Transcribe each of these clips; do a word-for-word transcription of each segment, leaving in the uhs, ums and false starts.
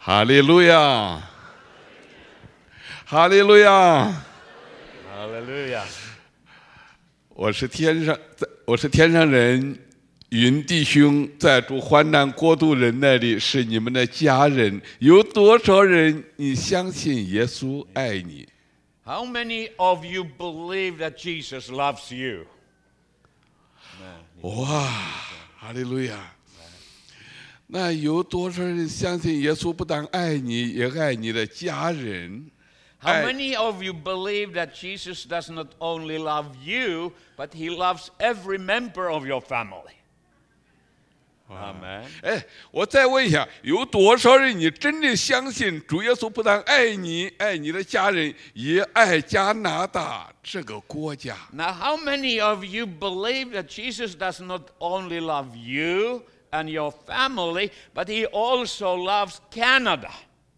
哈利路亚，哈利路亚， Hallelujah. 我是天上，我是天上人，云弟兄在主患难国度人那里是你们的家人。有多少人你相信耶稣爱你？ How many of you believe that Jesus loves you? 哇，哈利路亚！那有多少人相信耶稣不但爱你，也爱你的家人？ How many of you believe that Jesus does not only love you, but he loves every member of your family? Amen. 哎，我再问一下，有多少人你真的相信主耶稣不但爱你，爱你的家人，也爱加拿大这个国家？ Now, how many of you believe that Jesus does not only love you and your family, but he also loves Canada?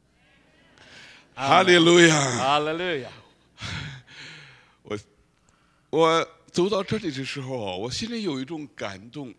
哈利路亚！ Hallelujah. 我我走到这里的时候啊，我心里有一种感动。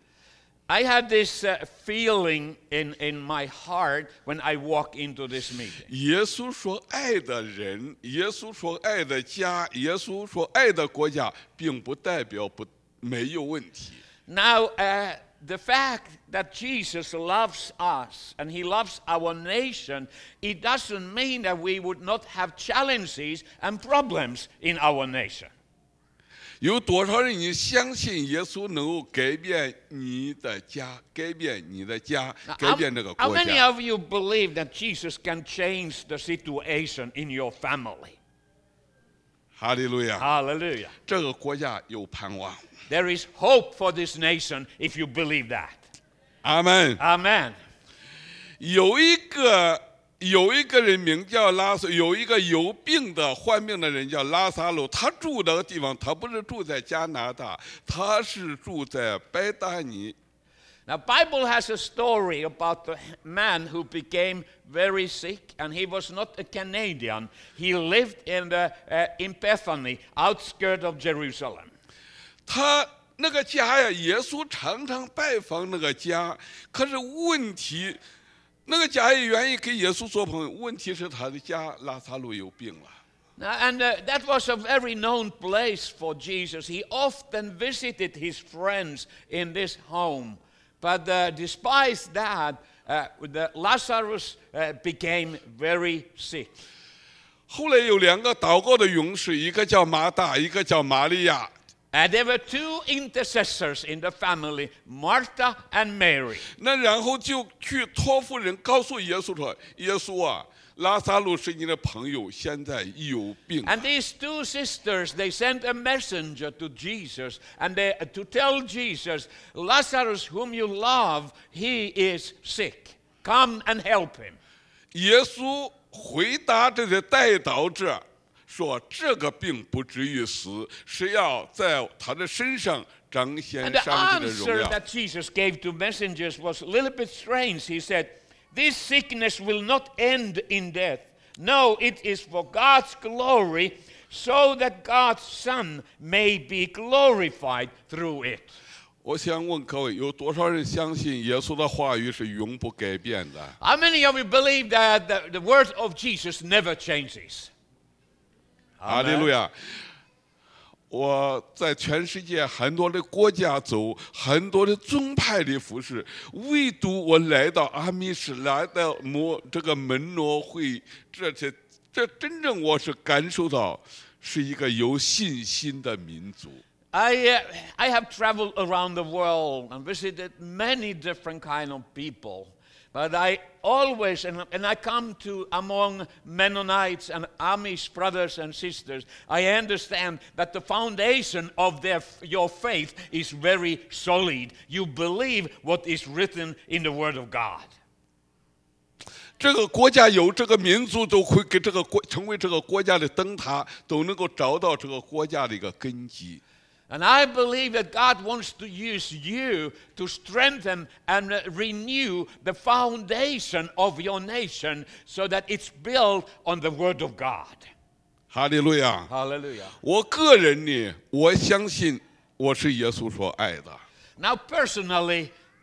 I had this uh, feeling in, in my heart when I walk into this meeting. 耶稣所爱的人，耶稣所爱的家，耶稣所爱的国家，并不代表不没有问题。 Now, uh, the fact that Jesus loves us and he loves our nation, it doesn't mean that we would not have challenges and problems in our nation. 有多少人你相信耶稣能够改变你的家，改变你的家， Now, 改 how, 变这个 how 国 many 家？ of you believe that Jesus can change the situation in your family? 哈利路亚！ Hallelujah. 这个国家有盼望。 There is hope for this nation if you believe that. 阿门。 Amen. 有一个有一个人名叫拉撒，有一个有病的患病的人叫拉撒路，他住那个地方，他不是住在加拿大，他是住在伯大尼。 Now, Bible has a story about the man who became very sick, and he was not a Canadian. He lived in the uh, in Bethany, outskirt of Jerusalem. 他那个家呀，耶稣常常拜访那个家，可是问题，那个家也愿意跟耶稣做朋友，问题是他的家拉撒路有病了。 Now, and uh, that was a very known place for Jesus. He often visited his friends in this home. But uh, despite that, uh, the Lazarus uh, became very sick. 后来有两个祷告的勇士，一个叫马大，一个叫玛利亚。 And there were two intercessors in the family, Martha and Mary. 那然后就去托付人告诉耶稣说：“耶稣啊，拉撒路是你的朋友，现在有病。” And these two sisters, they sent a messenger to Jesus and they, to tell Jesus, Lazarus, whom you love, he is sick. Come and help him. 耶稣回答这些代祷者说：“这个病不至于死，是要在他的身上彰显 And the 上帝的荣 answer 耀。” that Jesus gave to messengers was a little bit strange. He said, this sickness will not end in death. No, it is for God's glory, so that God's Son may be glorified through it. 我想问各位，有多少人相信耶稣的话语是永不改变的？ How many of you believe that the, the word of Jesus never changes? 哈利路亚！我在全世界很多的国家走，很多的宗派里服侍，唯独我来到阿密市，来到摩这个门诺会，这些这真正我是感受到是一个有信心的民族。 I, uh, I have traveled around the world and visited many different kind of people. But I always, and, and I come to among Mennonites and Amish brothers and sisters, I understand that the foundation of their, your faith is very solid. You believe what is written in the Word of God. 这个国家有这个民族都会给这个国成为这个国家的灯塔，都能够找到这个国家的一个根基。 And I believe that God wants to use you to strengthen and uh, renew the foundation of your nation so that it's built on the Word of God. 哈利路亚！ Hallelujah. 我个人呢，我相信我是耶稣所爱的。 Now, personally,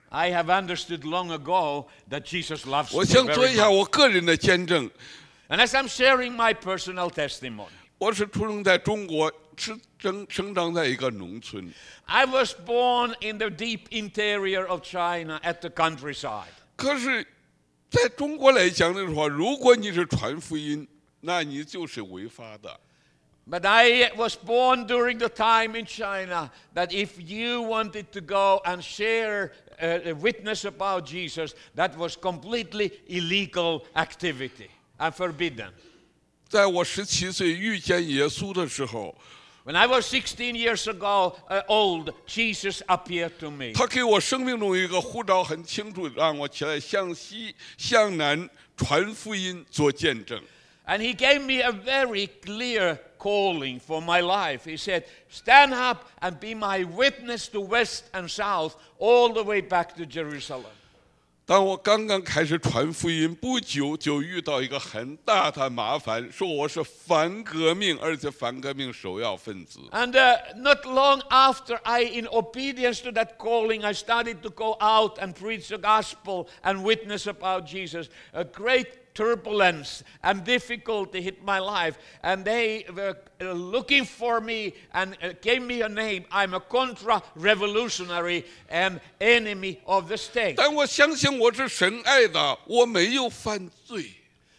I have understood long ago that Jesus loves 我 me 想做 very 一下 much. 我个人的见证。 And as I'm sharing my personal testimony, 我是出生在中国，生生生长在一个农村。 I was born in the deep interior of China at the countryside. 可是，在中国来讲的话，如果你是传福音，那你就是违法的。 But I was born during the time in China that if you wanted to go and share a witness about Jesus, that was completely illegal activity and forbidden. 在我十七岁遇见耶稣的时候， When I was sixteen years ago uh, old, Jesus appeared to me. 他给我生命中一个呼召很清楚，让我起来向西向南传福音做见证。 And he gave me a very clear calling for my life. He said, stand up and be my witness to west and south, all the way back to Jerusalem. 当我刚刚开始传福音不久，就遇到一个很大的麻烦，说我是反革命，而且反革命首要分子。 And uh, not long after I, in obedience to that calling, I started to go out and preach the gospel and witness about Jesus. A great turbulence and difficulty hit my life, and they were uh, looking for me and uh, gave me a name. I'm a contra-revolutionary and enemy of the state. 但我相信我是神爱的，我没有犯罪。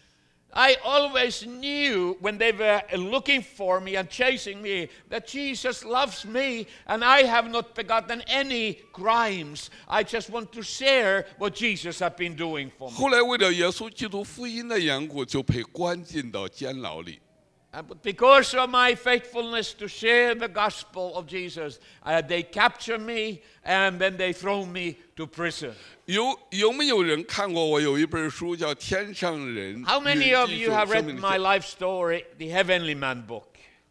I always knew when they were looking for me and chasing me that Jesus loves me and I have not begotten any crimes. I just want to share what Jesus has been doing for me. 后来为了耶稣基督福音的缘故，就被关进到监牢里。 Uh, But because of my faithfulness to share the gospel of Jesus, uh, they capture me and then they throw me to prison. 有有没有人看过我有一本书叫《天上人》？ How many of you have 生 read 命的 my life story, The Heavenly Man book?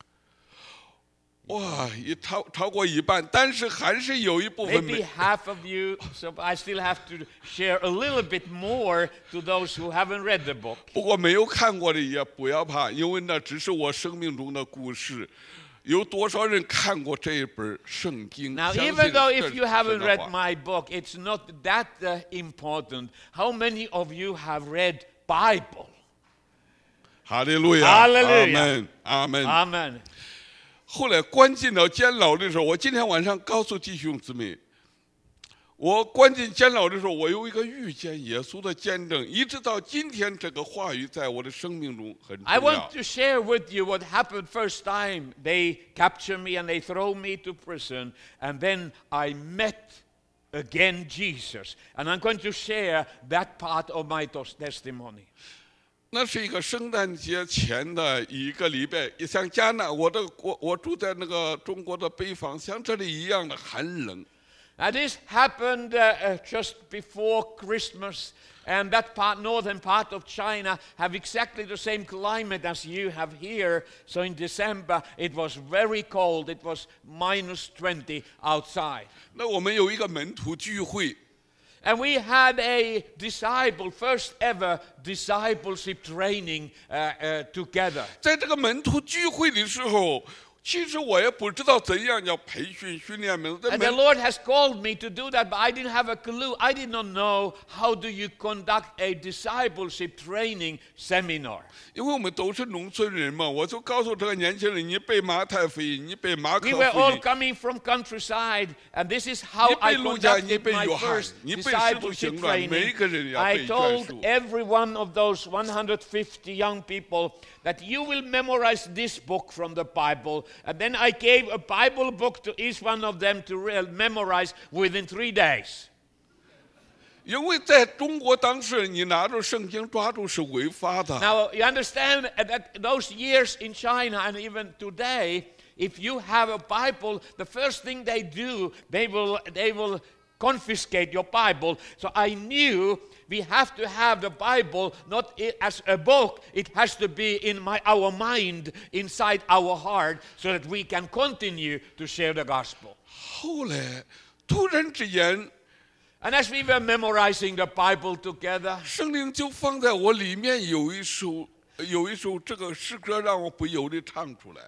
哇，也超超过一半，但是还是有一部分 Maybe 没。 half of you, so I still have to share a little bit more to those who haven't read the book. 不过没有看过的也不要怕，因为那只是我生命中的故事。有多少人看过这一本圣经？ Now, 相信 even though 这 if you 是 haven't 神的 read 话 my book, it's not that uh, important. How many of you have read Bible? 哈利路亚， Hallelujah 阿门，阿门。 Amen. 后来关进到监牢的时候，我今天晚上告诉弟兄姊妹，我关进监牢的时候，我有一个遇见耶稣的见证，一直到今天，这个话语在我的生命中很重 I 要 want。to share with you what happened first time. They capture me and they throw me to prison, and then I met again Jesus. And I'm going to share that part of my tos- testimony. 那是一个圣诞节前的一个礼拜，像加拿我的我我住在那个中国的北方，像这里一样的寒冷。 Now this happened uh, uh, just before Christmas, and that part, northern part of China have exactly the same climate as you have here. So in December it was very cold. It was minus twenty outside. 那我们有一个门徒聚会， And we had a disciple, first ever discipleship training uh, uh, together. 在这个门徒聚会的时候，其实我也不知道怎样要培训训练门徒。在 And the 门 Lord has called me to do that, but I didn't have a clue. I did not know how do you conduct a discipleship training seminar. 因为我们都是农村人嘛，我就告诉这个年轻人，你背马太福音，你背马可 We 福 were all 音， coming from countryside, and this is how 你 I 背路加，你 conducted 背 my 约翰， first 你背使徒 discipleship 行传，每一 training. 个人要 I 背卷 told 书。 every one of those one hundred fifty young people that you will memorize this book from the Bible, and then I gave a Bible book to each one of them to re- memorize within three days. 因为在中国当时，你拿着圣经抓住是违法的。 Now, you understand that those years in China and even today, if you have a Bible, the first thing they do, they will, they will confiscate your Bible. So I knew we have to have the Bible not i- as a book, it has to be in my, our mind, inside our heart, so that we can continue to share the gospel. 后来突然之间， And as we were memorizing the Bible together, 圣灵就放在我里面有一首有一首这个诗歌，让我不由得唱出来。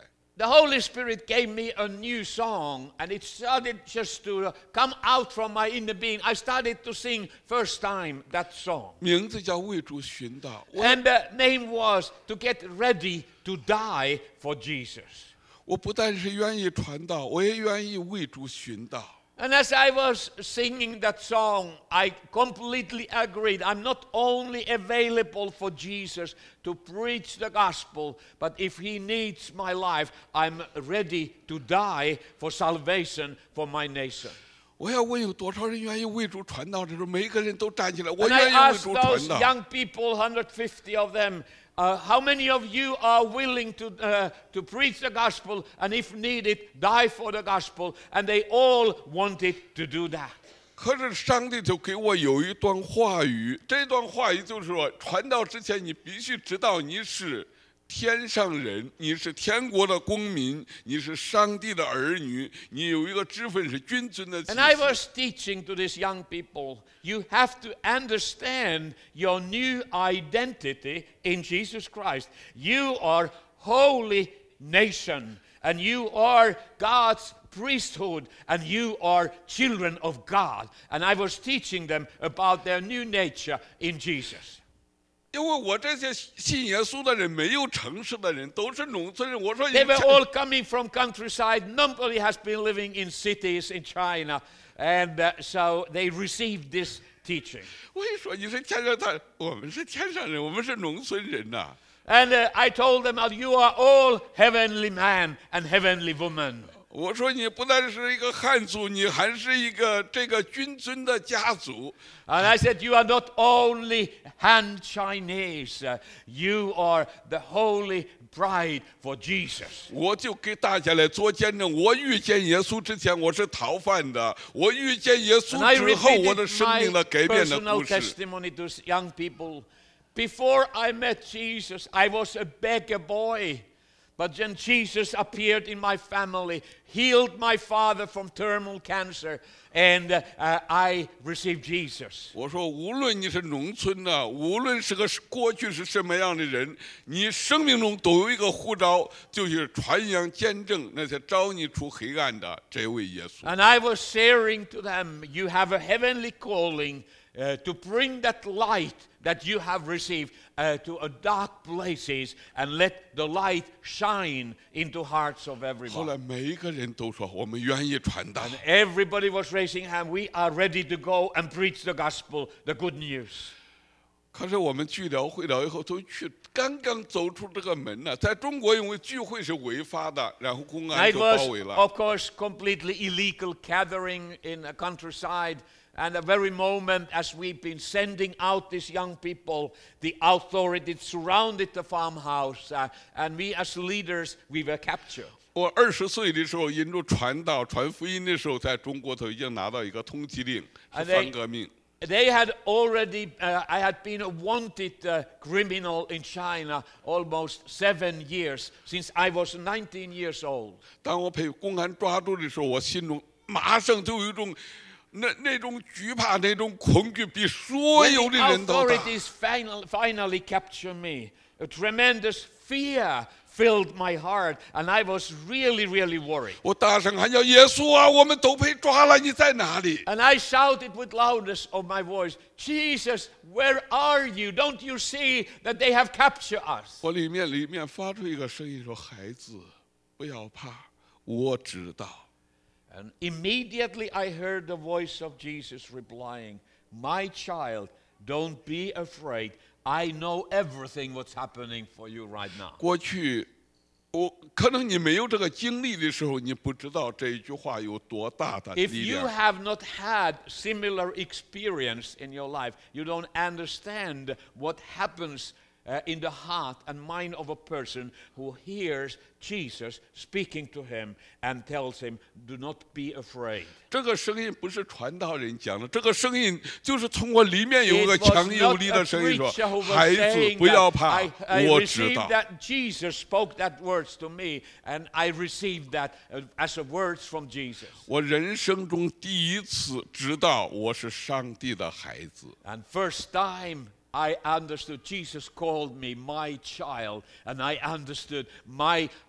the Holy Spirit gave me a new song, and it started just to come out from my inner being. I started to sing first time that song. 名字叫为主寻道。我 And the name was To Get Ready to Die for Jesus. 我不但是愿意传道，我也愿意为主寻道。 And as I was singing that song, I completely agreed. I'm not only available for Jesus to preach the gospel, but if he needs my life, I'm ready to die for salvation for my nation. 我要问有多少人愿意为主传道的时候，每一个人都站起来，我 And I 愿意为 asked 主 those 传道。 young people, one hundred fifty of them, uh, how many of you are willing to, uh, to preach the gospel and if needed, die for the gospel? And they all wanted to do that. 可是上帝就给我有一段话语，这段话语就是说，传道之前你必须知道你是天上人，你是天国的公民，你是上帝的儿女，你有一个职分是君尊的祭 And I 司。 was teaching to these young people, you have to understand your new identity in Jesus Christ. You are holy nation, and you are God's priesthood, and you are children of God. And I was teaching them about their new nature in Jesus. 因为我这些信耶稣的人，没有城市的人，都是农村人。我说你 They were all coming from countryside. Nobody has been living in cities in China. And uh, so they received this teaching. 我一说你是天上他，我们是天上人，我们是农村人呐、 And uh, I told them, you are all heavenly man and heavenly woman. 我说你不但是一个汉族，你还是一个这个君尊的家族。 And I said, you are not only Han Chinese, uh, you are the holy bride for Jesus. 我就给大家来做见证，我遇见耶稣之前我是逃犯的，我遇见耶 And I 稣之后我的 repeated 生命的 my 改变的 personal 故事。 testimony to young people. Before I met Jesus, I was a beggar boy. But then Jesus appeared in my family, healed my father from terminal cancer, and uh, uh, I received Jesus. 我说，无论你是农村的，无论是个过去是什么样的人，你生命中都有一个呼召，就是传扬见证那些招你出黑暗的这位耶稣。 And I was sharing to them, you have a heavenly calling uh, to bring that light that you have received uh, to a dark places and let the light shine into hearts of 后 everyone. 来每一个人都说，我们愿意传道。 And everybody was raising hand. We are ready to go and preach the gospel, the good news. 可是我们聚了会了以后，都去刚刚走出这个门呢，在中国因为聚会是违法的，然后公安 It 就包围 was, 了。 of course, completely illegal gathering in a countryside. And the very moment as we've been sending out these young people, the authorities surrounded the farmhouse. Uh, and we as leaders, we were captured. 我二十岁的时候，因着传道、传福音的时候，在中国头已经拿到一个通缉令，是 And they- 反革命。 They had already, uh, I had been a wanted uh, criminal in China almost seven years, since I was nineteen years old. 当我被公安抓住的时候，我心中马上就有一种那那种惧怕、那种恐惧，比所 When 有的 the 人都大。 authorities final, finally captured me, a tremendous fear filled my heart, and I was really, really worried. 我大声喊叫：“耶稣啊，我们都被抓了，你在哪里？” And I shouted with loudness of my voice, Jesus, where are you? Don't you see that they have captured us? 我里面里面发出一个声音说：“孩子，不要怕，我知道。” And immediately I heard the voice of Jesus replying, my child, don't be afraid. I know everything what's happening for you right now. 过去，我可能你没有这个经历的时候，你不知道这一句话有多大的 If 力 you 量。 have not had similar experience in your life, you don't understand what happens uh, in the heart and mind of a person who hears Jesus speaking to him and tells him, do not be afraid. 这个声音不是传道人讲的，这个声音就是从我里面有一 It 个 was 强有 not 力 a 的声音说 preacher who：“ 孩 was 子， saying 不要 that. 怕 I, I 我知 received 道。” that Jesus spoke that words to me, and I received that uh, as a words from Jesus. 我人生中第一次知道我是上帝的孩子。 And first time I understood, Jesus called me my child, and I understood my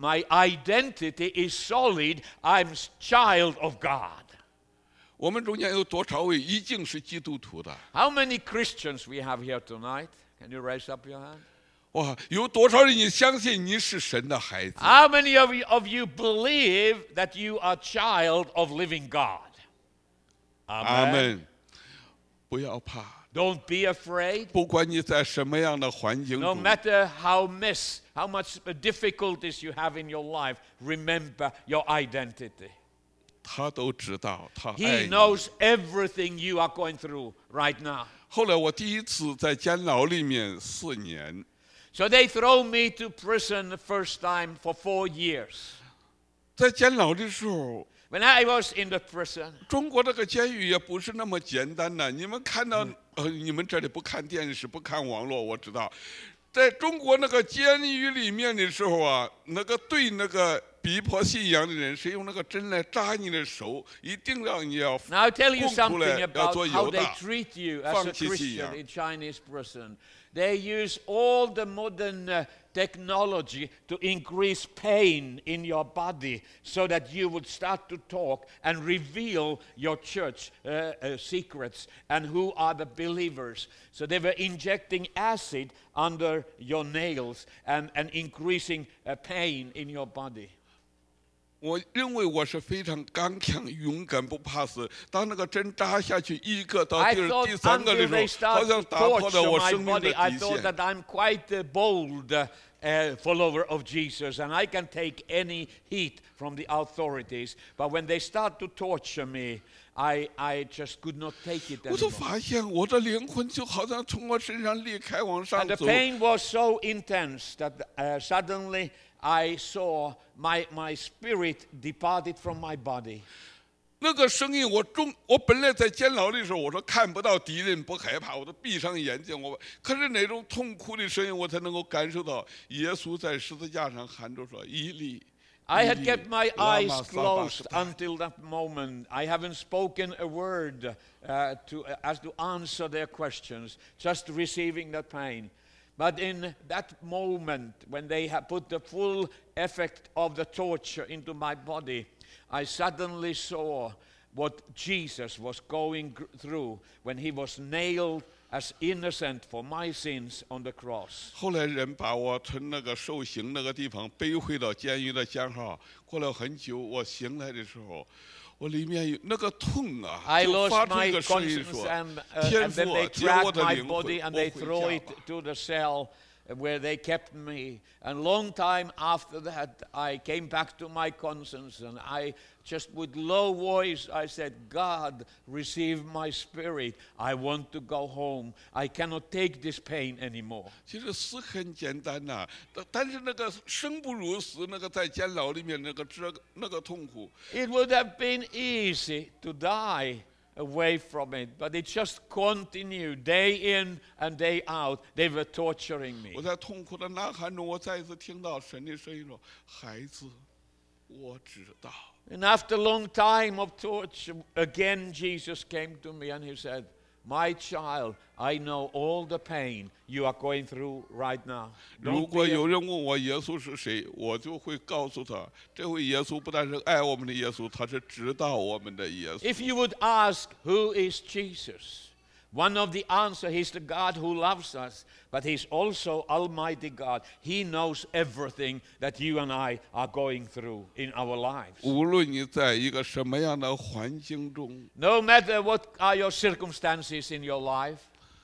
my identity is solid. I'm a child of God. 我们中间有多少位已经是基督徒的？ How many Christians we have here tonight? Can you raise up your hand? 哇，有多少人你相信你是神的孩子？ How many of you, of you believe that you are child of living God? 阿门。不要怕， Don't be afraid. 不管你在什么样的环境 No 中， matter how miss, how much difficulties you have in your life, remember your identity. 他都知道，他爱 He 你。 knows everything you are going through right now. 后来我第一次在监牢里面四年， So they throw me to prison the first time for four years. 在监牢的时候， When I was in the prison, 中国这个监狱也不是那么简单的。你们看到，呃，你们这里不看电视，不看网络，我知道，在中国那个监狱里面的时候啊，那个对那个逼迫信仰的人是用那个针来扎你的手，一定让你要 now I'll tell you 供出来， something 要 about 做 how 犹 they 大。 treat you as a 放弃信 Christian 仰。 in Chinese prison. They use all the modern uh, technology to increase pain in your body so that you would start to talk and reveal your church uh, uh, secrets and who are the believers. So they were injecting acid under your nails and, and increasing uh, pain in your body. 我认为我是非常刚强、勇敢、不怕死。当那个针扎下去一个到 I 第二、 thought 第三个 until 的 they 时候，好 start 像 to 打破了 torture 我 my 生命的 body, I 底 thought 线。 that I'm quite a bold uh, uh, follower of Jesus and I can take any heat from the authorities. But when they start to torture me, I, I just could not take it 我就 anymore. 发现我的灵魂就好像从我身上裂开往上 And the 走。 pain was so intense that uh, suddenly I saw my, my spirit departed from my body. 那个声音，我中，我本来在监牢的时候，我说看不到敌人，不害怕，我都闭上眼睛。我可是那种痛苦的声音，我才能够感受到耶稣在十字架上喊着说：“伊利。” I had Ili, kept my lama eyes closed sabachthani. until that moment. I haven't spoken a word uh, to, uh, as to answer their questions, just receiving the pain. But in that moment, when they had put the full effect of the torture into my body, I suddenly saw what Jesus was going gr- through when he was nailed as innocent for my sins on the cross. 后来人把我从那个受刑那个地方背回到监狱的监号。过了很久，我醒来的时候，我里面有那个痛啊， I 就 lost 发出一 my 个声音 conscience 说 and, uh,：“ 天 and then 父 they 啊，接我 drag 的 my 灵魂， body and 我 they 回 throw 家 it 吧。” to the cell where they kept me. And long time after that, I came back to my conscience and I just with low voice, I said, God, receive my spirit. I want to go home. I cannot take this pain anymore. 其实死很简单呐、但但是那个生不如死，那个在监牢里面那个这那个痛苦， It would have been easy to die away from it, but it just continued day in and day out. They were torturing me. 我在痛苦的呐喊中，我再一次听到神的声音说：“孩子，我知道。” And after a long time of torture, again Jesus came to me and he said, My child, I know all the pain you are going through right now. 如 Don't 果 be 有人问我耶稣是谁，我就会告诉他，这位耶稣不但是爱我们的耶稣，他是知道我们的耶稣。 If you would ask, who is Jesus? One of the answers, he's the God who loves us, but he's also Almighty God. He knows everything that you and I are going through in our lives. 无论你在一个什么样的环境中， No matter what are your circumstances in your life,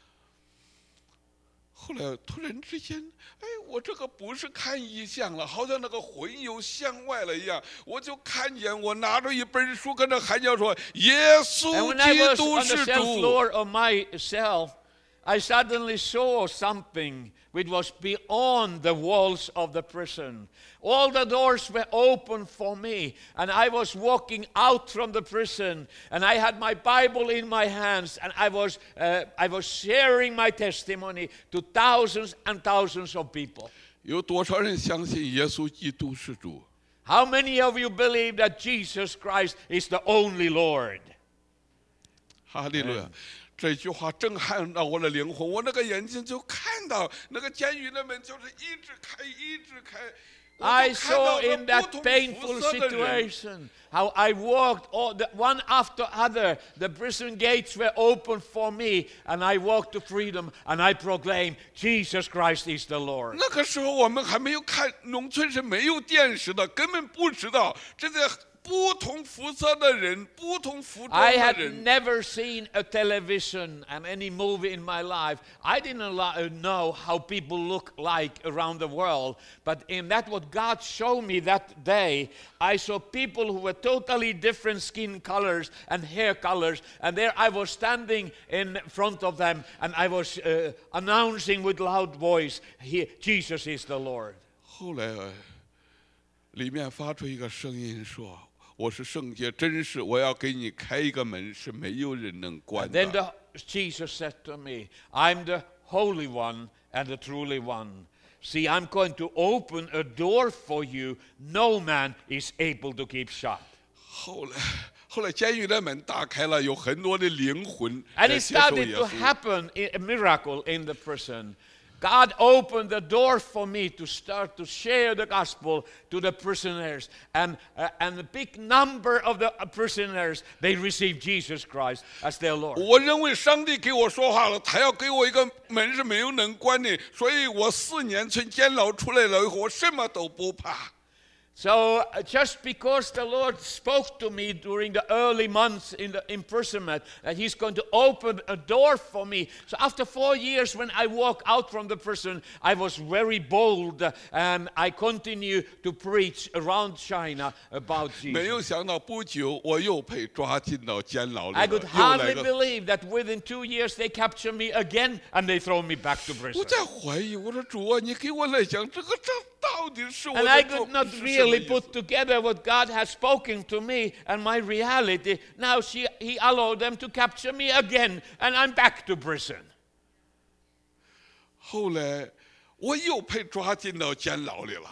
后来突然之间，哎，我这个不是看异象了，好像那个魂游向外了一样，我就看见我拿着一本书，跟着喊叫说：“耶 and 稣 when I 基 was 督 on the 是 cell 主。” floor of my cell, I suddenly saw something which was beyond the walls of the prison. All the doors were open for me, and I was walking out from the prison, and I had my Bible in my hands, and I was, uh, I was sharing my testimony to thousands and thousands of people. 有多少人相信耶稣基督是主？ How many of you believe that Jesus Christ is the only Lord? 哈利路亚！这句话震撼到我的灵魂，我那个眼睛就看到那个监狱的门就是一直开，一直开。 I 我就看到 saw 了 in 不 that 同 painful 肤色的人。 situation how I walked all the, one after other. The prison gates were open for me, and I walked to freedom, and I proclaimed, Jesus Christ is the Lord. 那个时候我们还没有看，农村是没有电视的，根本不知道这些不同肤色的人、不同服装 I 的 had 人。 never seen a television and any movie in my life. I didn't allow, uh, know how people look like around the world. But in that what God showed me that day, I saw people who were totally different skin colors and hair colors. And there I was standing in front of them, and I was uh, announcing with loud voice, "Here, Jesus is the Lord." 后来里面发出一个声音说：“我是圣洁真实，我要给你开一个门，是没有人能关 And then 的。” the, Jesus said to me, "I'm the Holy One and the truly One. See, I'm going to open a door for you no man is able to keep shut." 后来，后来监狱的门打开了，有很多的灵魂 And 在 it 接受 started 耶 to 稣。 happen, a miracle in the prison. God opened the door for me to start to share the gospel to the prisoners. And, uh, and a big number of the prisoners, they received Jesus Christ as their Lord. 我认为上帝给我说话了，他要给我一个门是没有人关的，所以我四年从监牢出来了以后，我什么都不怕。 So uh, just because the Lord spoke to me during the early months in the imprisonment that He's going to open a door for me. So after four years when I walked out from the prison, I was very bold uh, and I continue to preach around China about 没有 Jesus. 想到不久我又被抓进到监牢里 I 了， could 又来 hardly 个。 believe that within two years they capture me again and they throw me back to 我 prison. 在怀疑，我说主啊，你给我来讲这个这到底是我 And I 的做 could not 是什么 really 意思 put together what God had spoken to me and my reality. Now she, He allowed them to capture me again, and I'm back to prison. 后来我又被抓进到监牢里了，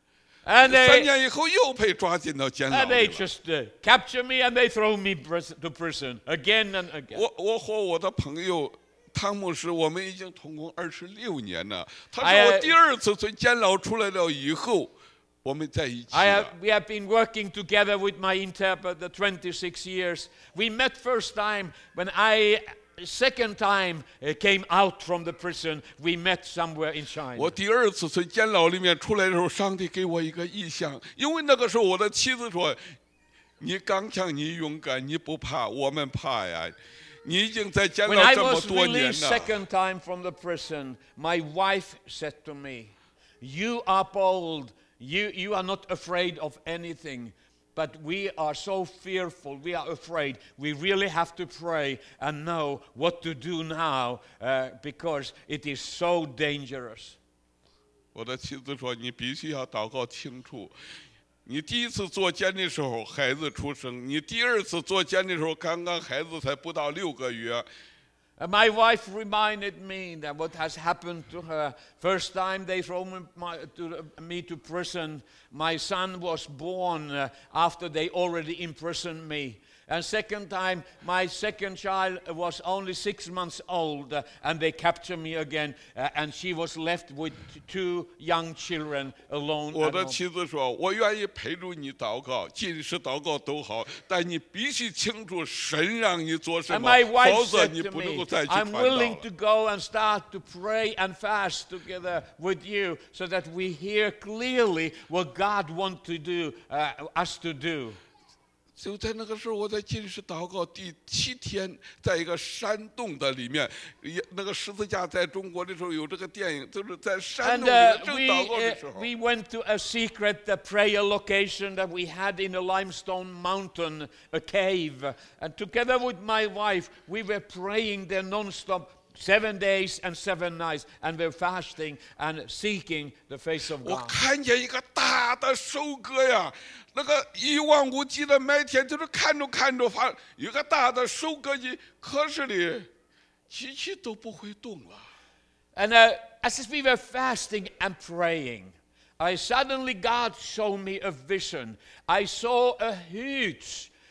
And 三 they, 年以后又被抓进到监牢 and 里 they 了。 just uh, capture me and they throw me pris- to prison again and again. 我我和我的朋友汤姆斯，我们已经同工二十六年了。他哎呀是我第二次从监牢出来了以后，我们在一起 I have, 了。 we have been working together with my interpreter twenty-six years. We met first time when I, second time, uh, came out from the prison. We met somewhere in China. 我第二次从监牢里面出来的时候，上帝给我一个意象，因为那个时候我的妻子说：“你刚强，你勇敢，你不怕，我们怕呀。你已经在监 When 牢 I 这么 was 多年 released 了。” second time from the prison, my wife said to me, "You are bold. You, you are not afraid of anything. But we are so fearful. We are afraid. We really have to pray and know what to do now uh, because it is so dangerous." 我的妻子说：“你必须要祷告清楚。你第一次坐监的时候，孩子出生；你第二次坐监的时候，刚刚孩子才不到六个月。 And my wife reminded me that what has happened to her. First time they threw me, my, to, me to prison, my son was born uh, after they already imprisoned me. And second time, my second child was only six months old, uh, and they captured me again, uh, and she was left with t- two young children alone. 我 at 的 home. 妻子说：“我愿意陪着你祷告，进食祷告都好，但你必须清楚神让你做什 And 么， my 否 wife 则 said 你 to 不能 me, 够再去 "I'm 传道 willing 了。 to go and start to pray and fast together with you so that we hear clearly what God wants to do, uh, us to do." 就在那个时候，我在进食祷告第七天，在一个山洞的里面，也那个十字架在中国的时候有这个电影，就是在山 And 洞里 uh, 面正 we, 祷告 uh, 的时候。 we went to a secret uh, prayer location that we had in a limestone mountain, a cave. And together with my wife, we were praying there non-stop, seven days and seven nights. And we're fasting and seeking the face of 我 God. 看见一个大的收割呀，那个一望无际的麦田，就是看着看着发一个大的收割机，可是呢，机器都不会动了。 And uh, as we were fasting and praying, I suddenly God showed me a vision. I saw a huge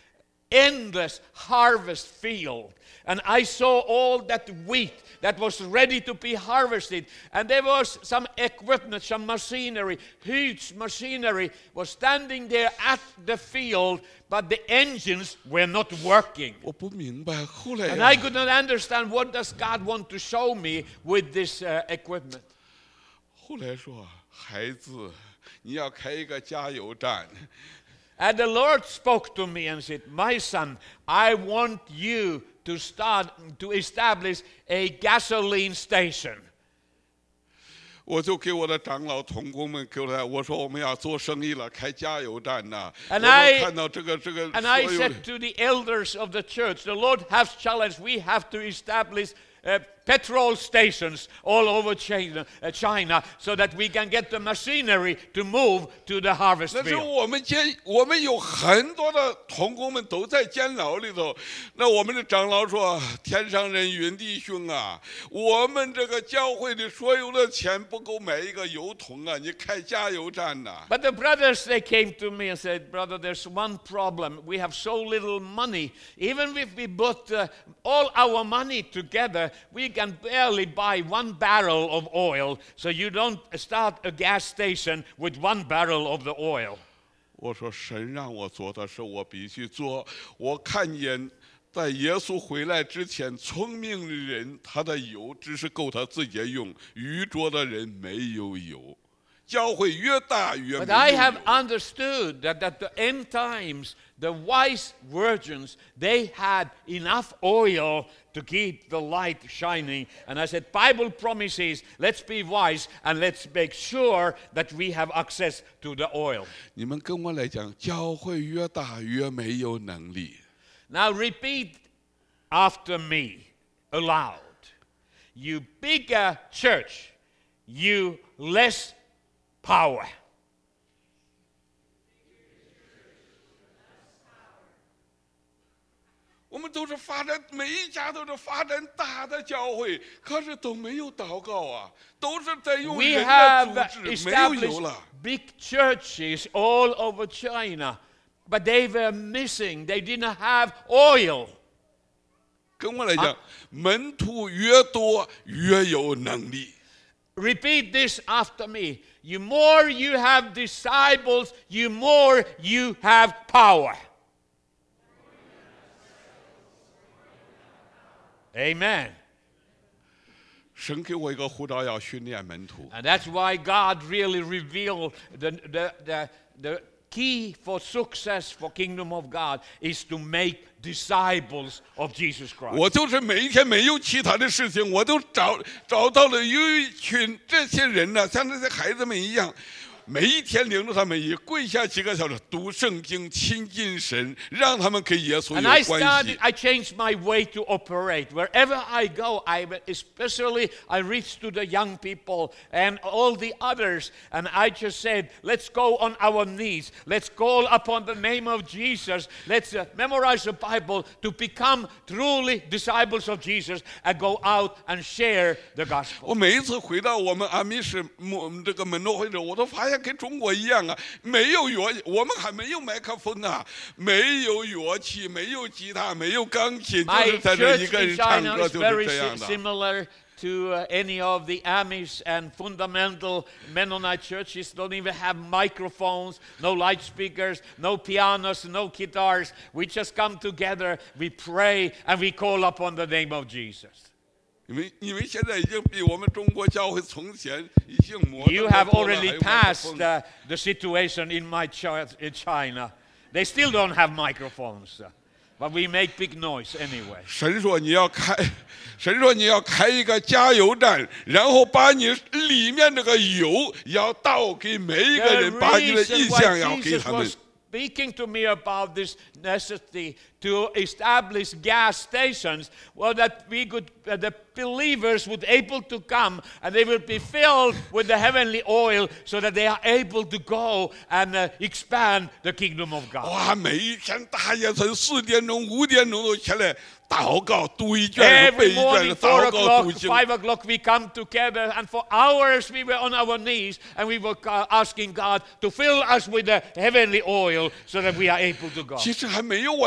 endless harvest field. And I saw all that wheat that was ready to be harvested. And there was some equipment, some machinery, huge machinery was standing there at the field, but the engines were not working. 我不明白，后来 And 呀 I could not understand what does God want to show me with this uh, equipment. 后来说，孩子，你要开一个加油站。 And the Lord spoke to me and said, my son, I want you to start to establish a gasoline station. 我就给我的长老同工们给我我说我们要做生意了，开加油站呐。 And 我 I- 看到这个这个 And I 所有 said to the elders of the church, the Lord has challenged, we have to establish uh, petrol stations all over China, uh, China so that we can get the machinery to move to the harvest 那是 field. 我们监，我们有很多的同工们都在监牢里头。那我们的长老说：“天上人云弟兄啊，我们这个教会的所有的钱不够买一个油桶啊，你开加油站呐、 But the brothers, they came to me and said, brother, there's one problem. We have so little money. Even if we put uh, all our money together, we can barely buy one barrel of oil. So you don't start a gas station with one barrel of the oil. 我说：“神让我做的事，我必须做。我看见。” 在耶稣回来之前，聪明的人他的油只是够他自己用，愚拙的人没有油。教会越大越没 But I 有 have 油。 understood that at the end times, the wise virgins, they had enough oil to keep the light shining. And I said, Bible promises, let's be wise and let's make sure that we have access to the oil. 你们跟我来讲，教会越大越没有能力。 Now repeat after me aloud. You bigger church, you less power. 我们都是发展，每一家都是发展大的教会，可是都没有祷告啊，都是在用 We 人的 have 组织，没有油 established 了。 big churches all over China, but they were missing. They didn't have oil. 跟我来讲，门徒越多越有能力。 Repeat this after me. You more you have disciples, you more you have power. Amen. 神给我一个护照，要训练门徒。 And that's why God really revealed the, the, the, the key for success for kingdom of God is to make disciples of Jesus Christ. 我就是每一天没有其他的事情，我都找找到了有一群这些人呢，像这些孩子们一样，每一天领着他们也跪下几个小时读圣经，亲近神，让他们跟耶稣 And I 有关 started, 系。 I changed my way to operate. Wherever I go, I especially I reach to the young people and all the others. And I just said, let's go on our knees. Let's call upon the name of Jesus. Let's uh, memorize the Bible to become truly disciples of Jesus and go out and share the gospel. 我每一次回到我们阿密市门这个门诺会者，我都发现跟中国一样啊，没有乐，我们还没有麦克风啊，没有乐器，没有吉他，没有钢琴，就 My 是在这一 church 个 in 人唱 China 歌， is 就是 very 这 si- 样的。 similar to uh, any of the Amish and fundamental Mennonite churches. Don't even have microphones, no loudspeakers, no pianos, no guitars. We just come together, we pray, and we call upon the name of Jesus. 你们你们现在已经比我们中国教会从前已经磨得 You 更 have 多了，还 already 有麦克 passed 风。 uh, the situation in my church in China. They still don't have microphones, uh, but we make big noise anyway. 神说你要开，神说你要开一个加油站，然后把你里面这个油要倒给每一个 The 人，把你的 reason 意 why 向要给 Jesus 他们 was。speaking to me about this necessity to establish gas stations, well, that we could, uh, the believers would able to come and they will be filled with the heavenly oil so that they are able to go and uh, expand the kingdom of God. 哇，每一天大夜晨四点钟、五点钟都起来祷告、读一卷、背 Every 一卷、 morning, four 祷告、读 o'clock, 经。 five o'clock, we come together, and for hours we were on our knees, and we were uh, asking God to fill us with the heavenly oil so that we are able to go. 其实还没有完全越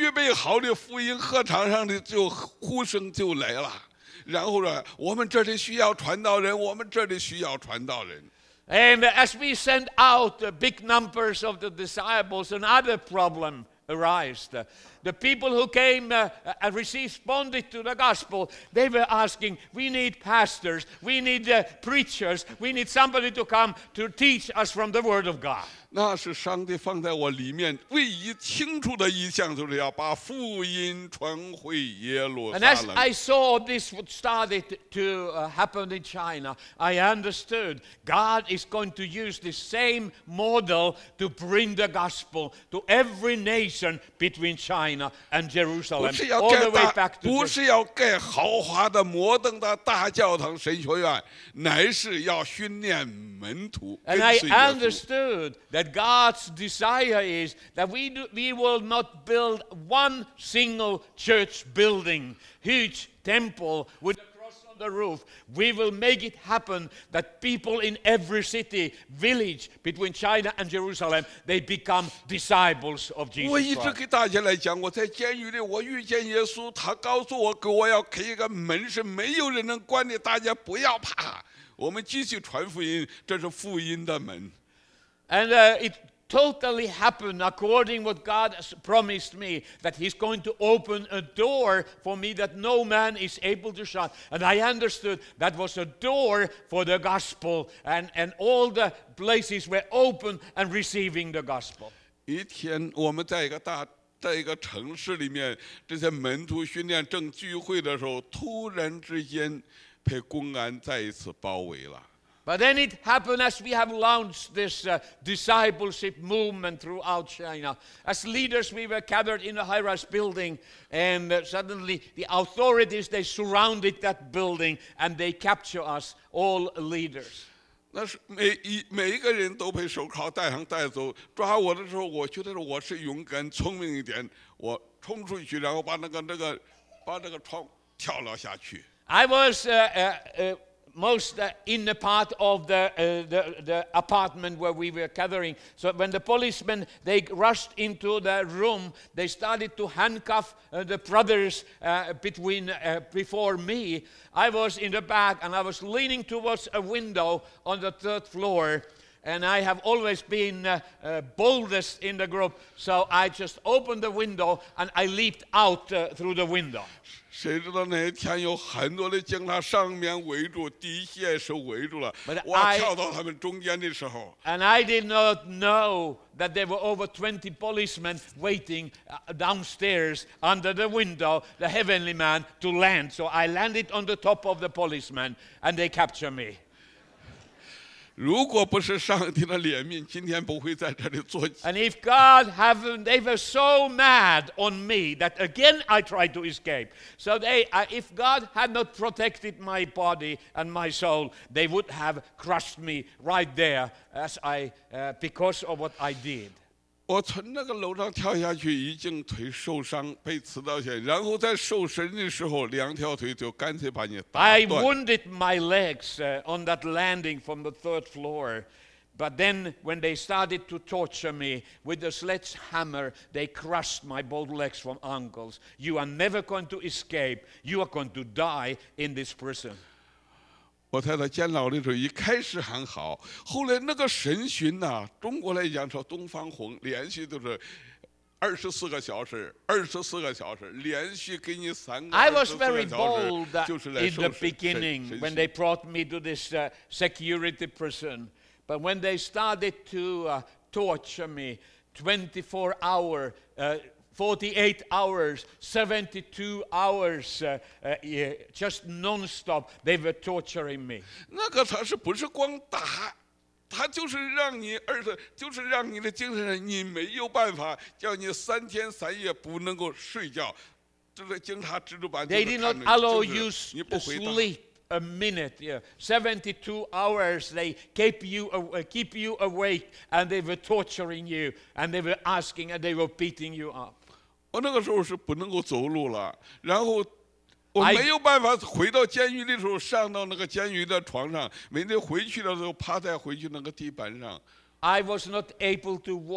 预备好的福音合场上的就呼声就来了。然后呢，我们这里需要传道人，我们这里需要传道人。 And as we sent out the big numbers of the disciples, another problem arose. The people who came uh, and responded to the gospel, they were asking, we need pastors, we need uh, preachers, we need somebody to come to teach us from the Word of God. 那是上帝放在我里面唯一清楚的意向，就是要把福音传回耶路 And 撒 as 冷。 I saw this would started to uh, happen in China, I understood God is going to use the same model to bring the gospel to every nation between China and 不 Jerusalem, 是要 all 盖 the way 大， back to 不 Jerusalem. 是要盖豪华的摩登的大教堂神学院，乃是要训练门徒。 And 跟 I 随耶稣 understood that God's desire is that we, do, we will not build one single church building, huge temple with a cross on the roof. We will make it happen that people in every city, village between China and Jerusalem, they become disciples of 我 Jesus 一直 Christ. 给大家来讲，我在监狱里，我遇见耶稣，他告诉我，给我要开一个门，是没有人能关的，大家不要怕，我们继续传福音，这是福音的门。 And uh, it totally happened according what God has promised me, that He's going to open a door for me that no man is able to shut. And I understood that was a door for the gospel, and, and all the places were open and receiving the gospel. 一天，我们在一个大，在一个城市里面，这些门徒训练正聚会的时候，突然之间被公安再一次包围了。 But then it happened as we have launched this uh, discipleship movement throughout China. As leaders, we were gathered in a high-rise building, and uh, suddenly the authorities, they surrounded that building, and they capture us, all leaders. 那是每一每一个人都被手铐带上带走，抓我的时候，我觉得我是勇敢聪明一点，我冲出去，然后把那个那个把那个窗跳了下去。 I was uh, uh, uh, most uh, in the part of the, uh, the, the apartment where we were gathering. So when the policemen, they rushed into the room, they started to handcuff uh, the brothers uh, between, uh, before me. I was in the back, and I was leaning towards a window on the third floor. And I have always been uh, uh, boldest in the group. So I just opened the window and I leaped out uh, through the window. 谁知道那一天有很多的警察上面围住，底下是围住了。 But 我 I- 跳到他们中间的时候， And I did not know that there were over twenty policemen waiting uh, downstairs under the window, the heavenly man, to land. So I landed on the top of the policeman, and they captured me. 如果不是上帝的怜悯，今天不会在这里坐。 And if God haven't, they were so mad on me that again I tried to escape. So they, uh, if God had not protected my body and my soul, they would have crushed me right there as I, uh, because of what I did. 我从那个楼上跳下去，已经腿受伤，被刺到血，然后在受审的时候，两条腿就干脆把你打 I 断。 wounded my legs uh, on that landing from the third floor. But then when they started to torture me with a sledgehammer, they crushed my both legs from ankles. You are never going to escape. You are going to die in this prison. 我在在监牢里头，一开始还好，后来那个审讯呐、中国来讲说东方红，连续都是二十四个小时，二十四个小时，连续给你三个 I 二 was 十四 very 个小 bold 时， uh, 就是来 in 受 the 审审 beginning 审 when 讯 they brought me to this uh, security prison. But when they started to uh, torture me, twenty-four hour, uh, forty-eight hours, seventy-two hours, uh, uh, yeah, just non-stop, they were torturing me. 那个他是不是光打？他就是让你，而且就是让你的精神上你没有办法，叫你三天三夜不能够睡觉。这个警察蜘蛛板就 They 是 did 看 not 着 allow 就 you 是你 to 不回答。 sleep a minute. Yeah. seventy-two hours, they keep you, uh, keep you awake, and they were torturing you, and they were asking, and they were beating you up. 我那个时候是不能够走路了，然后我 I- 没有办法回到监狱的时候，上到那个监狱的床上，每天回去的时候趴在回去那个地板上。 I was not able to walk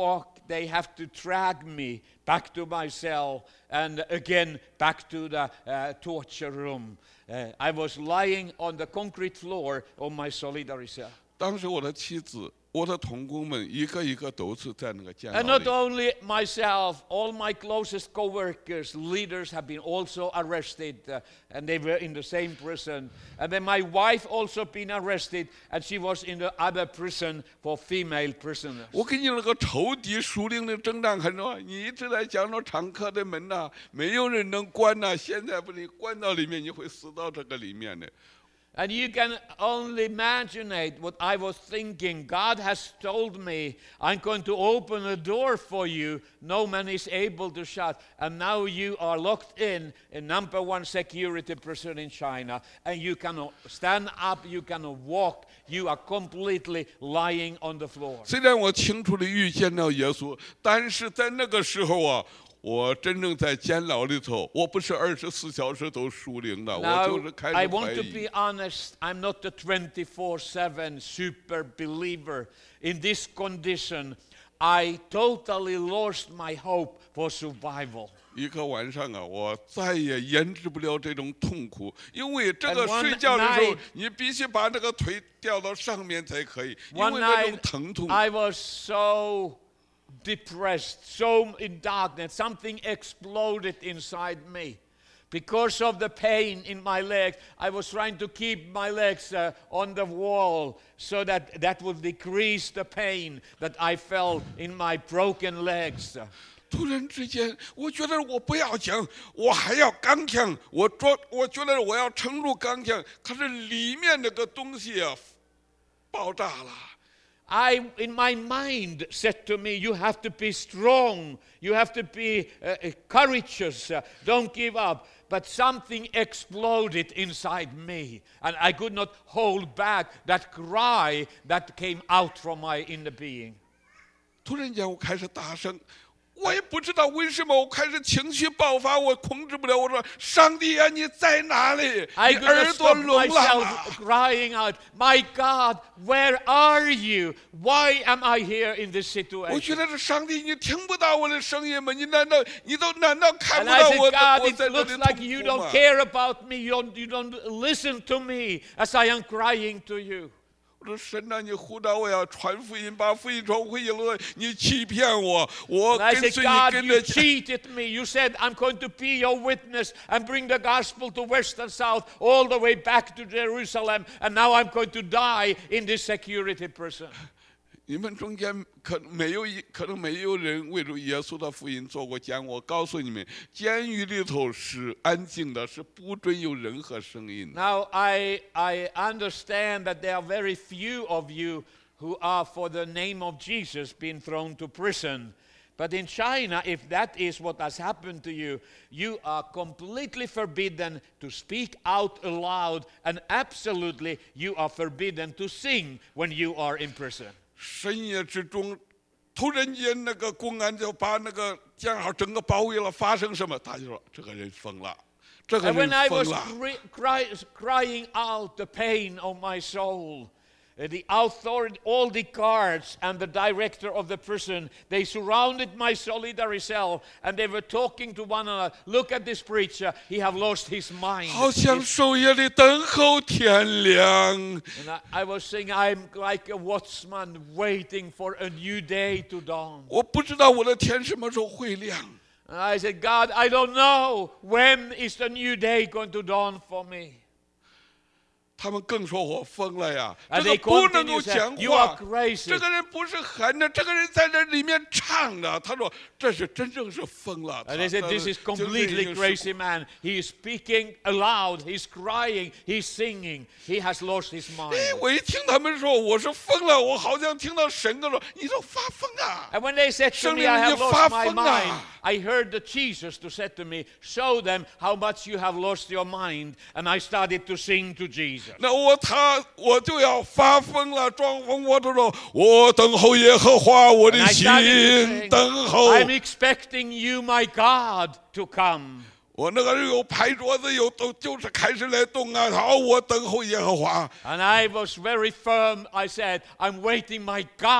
they have to drag me back to my cell and again back to the uh, torture room. Uh, I was lying on the concrete floor of my solitary cell. 当时我的妻子、我的同工们一个一个都是在那个监 And 牢 not 里。 only myself, all my closest co-workers, leaders have been also arrested, uh, and they were in the same prison. And then my wife also been arrested, and she was in the other prison for female prisoners. 我跟你那个仇敌属灵的征战很多，你一直在讲说常客的门呐、没有人能关呐、现在把你关到里面，你会死到这个里面的。 And you can only imagine what I was thinking. God has told me, I'm going to open a door for you. No man is able to shut. And now you are locked in a number one security prison in China. And you cannot stand up, you cannot walk. You are completely lying on the floor. 虽然我清楚地遇见了耶稣，但是在那个时候啊。 我真正在监牢里头，我不是二十四小时都属灵的，我就是开始 I 怀 want to 疑。 be honest, I'm not a twenty-four seven super believer. In this condition, I totally lost my hope for survival. 一个晚上啊，我再也抑制不了这种痛苦，因为这个 And one 睡觉的时候 night-， 你必须把那个腿吊到上面才可以，因 One 为那种 night, 疼痛。 I was so depressed, so in darkness. Something exploded inside me. Because of the pain in my legs, I was trying to keep my legs uh, on the wall so that that would decrease the pain that I felt in my broken legs. 突然之间，我觉得我不要讲，我还要刚强。我做，我觉得我要撑住刚强，可是里面那个东西啊，爆炸了。 I, in my mind, said to me, you have to be strong. You have to be uh, courageous. Uh, don't give up. But something exploded inside me. And I could not hold back that cry that came out from my inner being. 突然间，我开始大声。 我也不知道为什么，我开始情绪爆发，我控制不了。我说：“上帝啊，你在哪里？ I 你 could 耳 not 朵 stop 聋了 myself 吗？ crying out, My God, where are you? Why am I here in this 我觉 situation? 得这上帝，你听不到我的声音吗？你难道你都难道看 And 不 I 到 said, 我的 God, 我 it 在这 looks 里 like 痛 you 苦 don't 吗？ care about me. You don't, you don't listen to me as I am crying to you. 我说神啊，你呼召我要传福音，把福音传回耶路撒冷，你欺骗我，我 And I 跟 said, 随你 God, 跟 you 着。 cheated me. You said, I'm going to be your witness and bring the gospel to west and south, all the way back to Jerusalem. And now I'm going to die in this security prison. 你们中间可能没有一，可能没有人为着耶稣的福音做过讲。我告诉你们，监狱里头是安静的，是不准有任何声音的。 Now, I, I understand that there are very few of you who are, for the name of Jesus, being thrown to prison. But in China, if that is what has happened to you, you are completely forbidden to speak out aloud, and absolutely you are forbidden to sing when you are in prison. 深夜之中，突然间那个公安就把那个监号整个包围了。发生什么？他就说这个人疯了，这个 And 人 when I 疯 was 了。 cry, cry, crying out the pain of my soul, uh, the authority, all the guards and the director of the prison, they surrounded my solitary cell and they were talking to one another. Look at this preacher, he have lost his mind. 好像守夜里等候天亮。 And I, I was saying, I'm like a watchman waiting for a new day to dawn. 我不知道我的天什么时候会亮。 And I said, God, I don't know when is the new day going to dawn for me. 他们更说我疯了呀！ And 这 they 个不能够 continue 讲 saying, you are 话。 crazy. 这个人不是喊着，这个人在这里面唱的。他说这是真正是疯了。 And they said, 他 this is 就是已 completely 经是 crazy man. He is speaking aloud. He's crying. He's singing. He has lost his mind. 哎，我一听他们说我是疯了，我好像听到神跟我说：“你都发疯啊 And when they said to me, I have lost my mind, I heard the Jesus to say to me, show them how much you have lost your mind. And I started to sing to Jesus. 那我他我就要发疯了，装疯我就说：“我等候耶和华，我的 And I 心 started to sing, 等候。” I'm expecting you, my God, to come. 我那个人又拍桌子，又都就是开始来动啊！好，我等候耶和华。 And I was very firm. I said, I'm waiting my God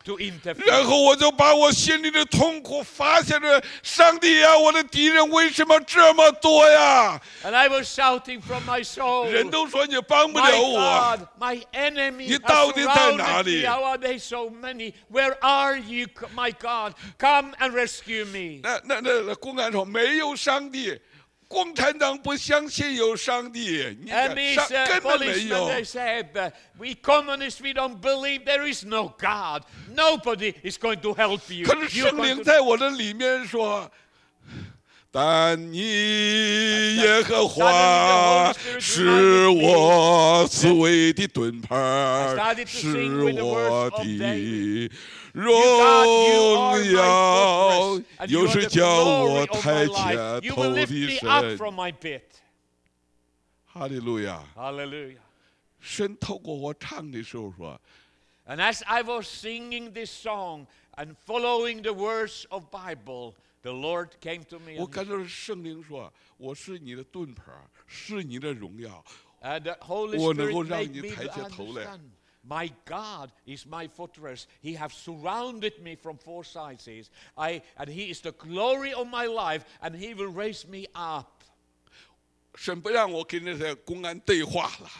to interfere. 然后我就把我心里的痛苦发现了，上帝啊，我的敌人为什么这么多呀？ And I was shouting from my soul, 人都说你帮不 My 了我， God, my enemy 你 has 到底在哪 surrounded 里？ me. How are they so many? Where are you, my God? Come and rescue me. 那那那那公安说没有上帝，共产党不相信有上帝，你 And 看 these 上 uh, 根本没 policemen, 有。 they said, uh, we communists, we don't believe there is no God. Nobody is going to help you. 可是 You're 圣 going 灵 to- 在我的里面说。但你耶和华是我思维的盾牌，是我的荣耀，又是叫我台前 You 头 will 的 lift me up 神。 from my pit. 哈利路亚！ Hallelujah. 神透过我唱的时候说， And as I was singing this song and following the words of Bible, the Lord came to me 我 and, 感到圣灵说，我是你的盾牌，是你的荣耀。 and the Holy 我能够 Spirit 让 made 你 me 抬 to 起头来。 understand. My God is my fortress. He has surrounded me from four sides. I, and He is the glory of my life, and He will raise me up. 神不让我跟那些公安对话了。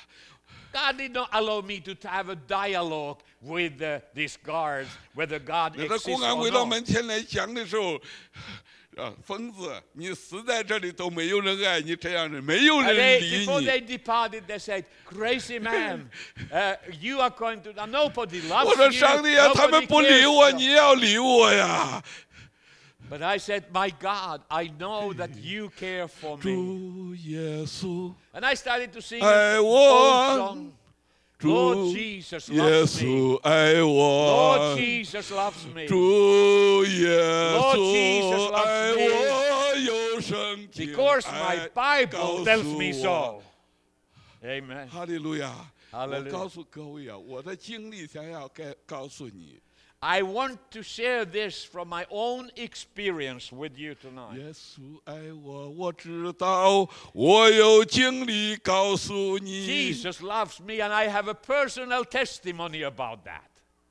God did not allow me to have a dialogue with uh, these guards, whether God 那个 exists 公安 or 回到 not. 门前来讲的时候，啊，疯子，你死在这里都没有人爱你，这样的没有 And 人 they, 理 before 你。 they departed, they said, "Crazy man, uh, you are going to. Nobody 我 loves 说 you. 上帝啊，他 Nobody 们不理 cares 我， you." 你也要理我呀！ But I said, "My God, I know that you care for me." 主耶稣 And I started to sing 爱 an 我 old song. 主 Lord Jesus 耶 loves me. 稣爱 Lord 我， Jesus loves me. 主耶 Lord 稣 Jesus loves 爱 me. 我，有圣经 Because 爱 my 告 Bible tells 诉 me 我 so. Amen. 哈利路亚！ Hallelujah. 我告诉各位啊，我的经历想要该告诉你， I want to share this from my own experience with you tonight. 耶稣爱我，我知道，我有经历告诉你。 Jesus loves me, and I have a personal testimony about that.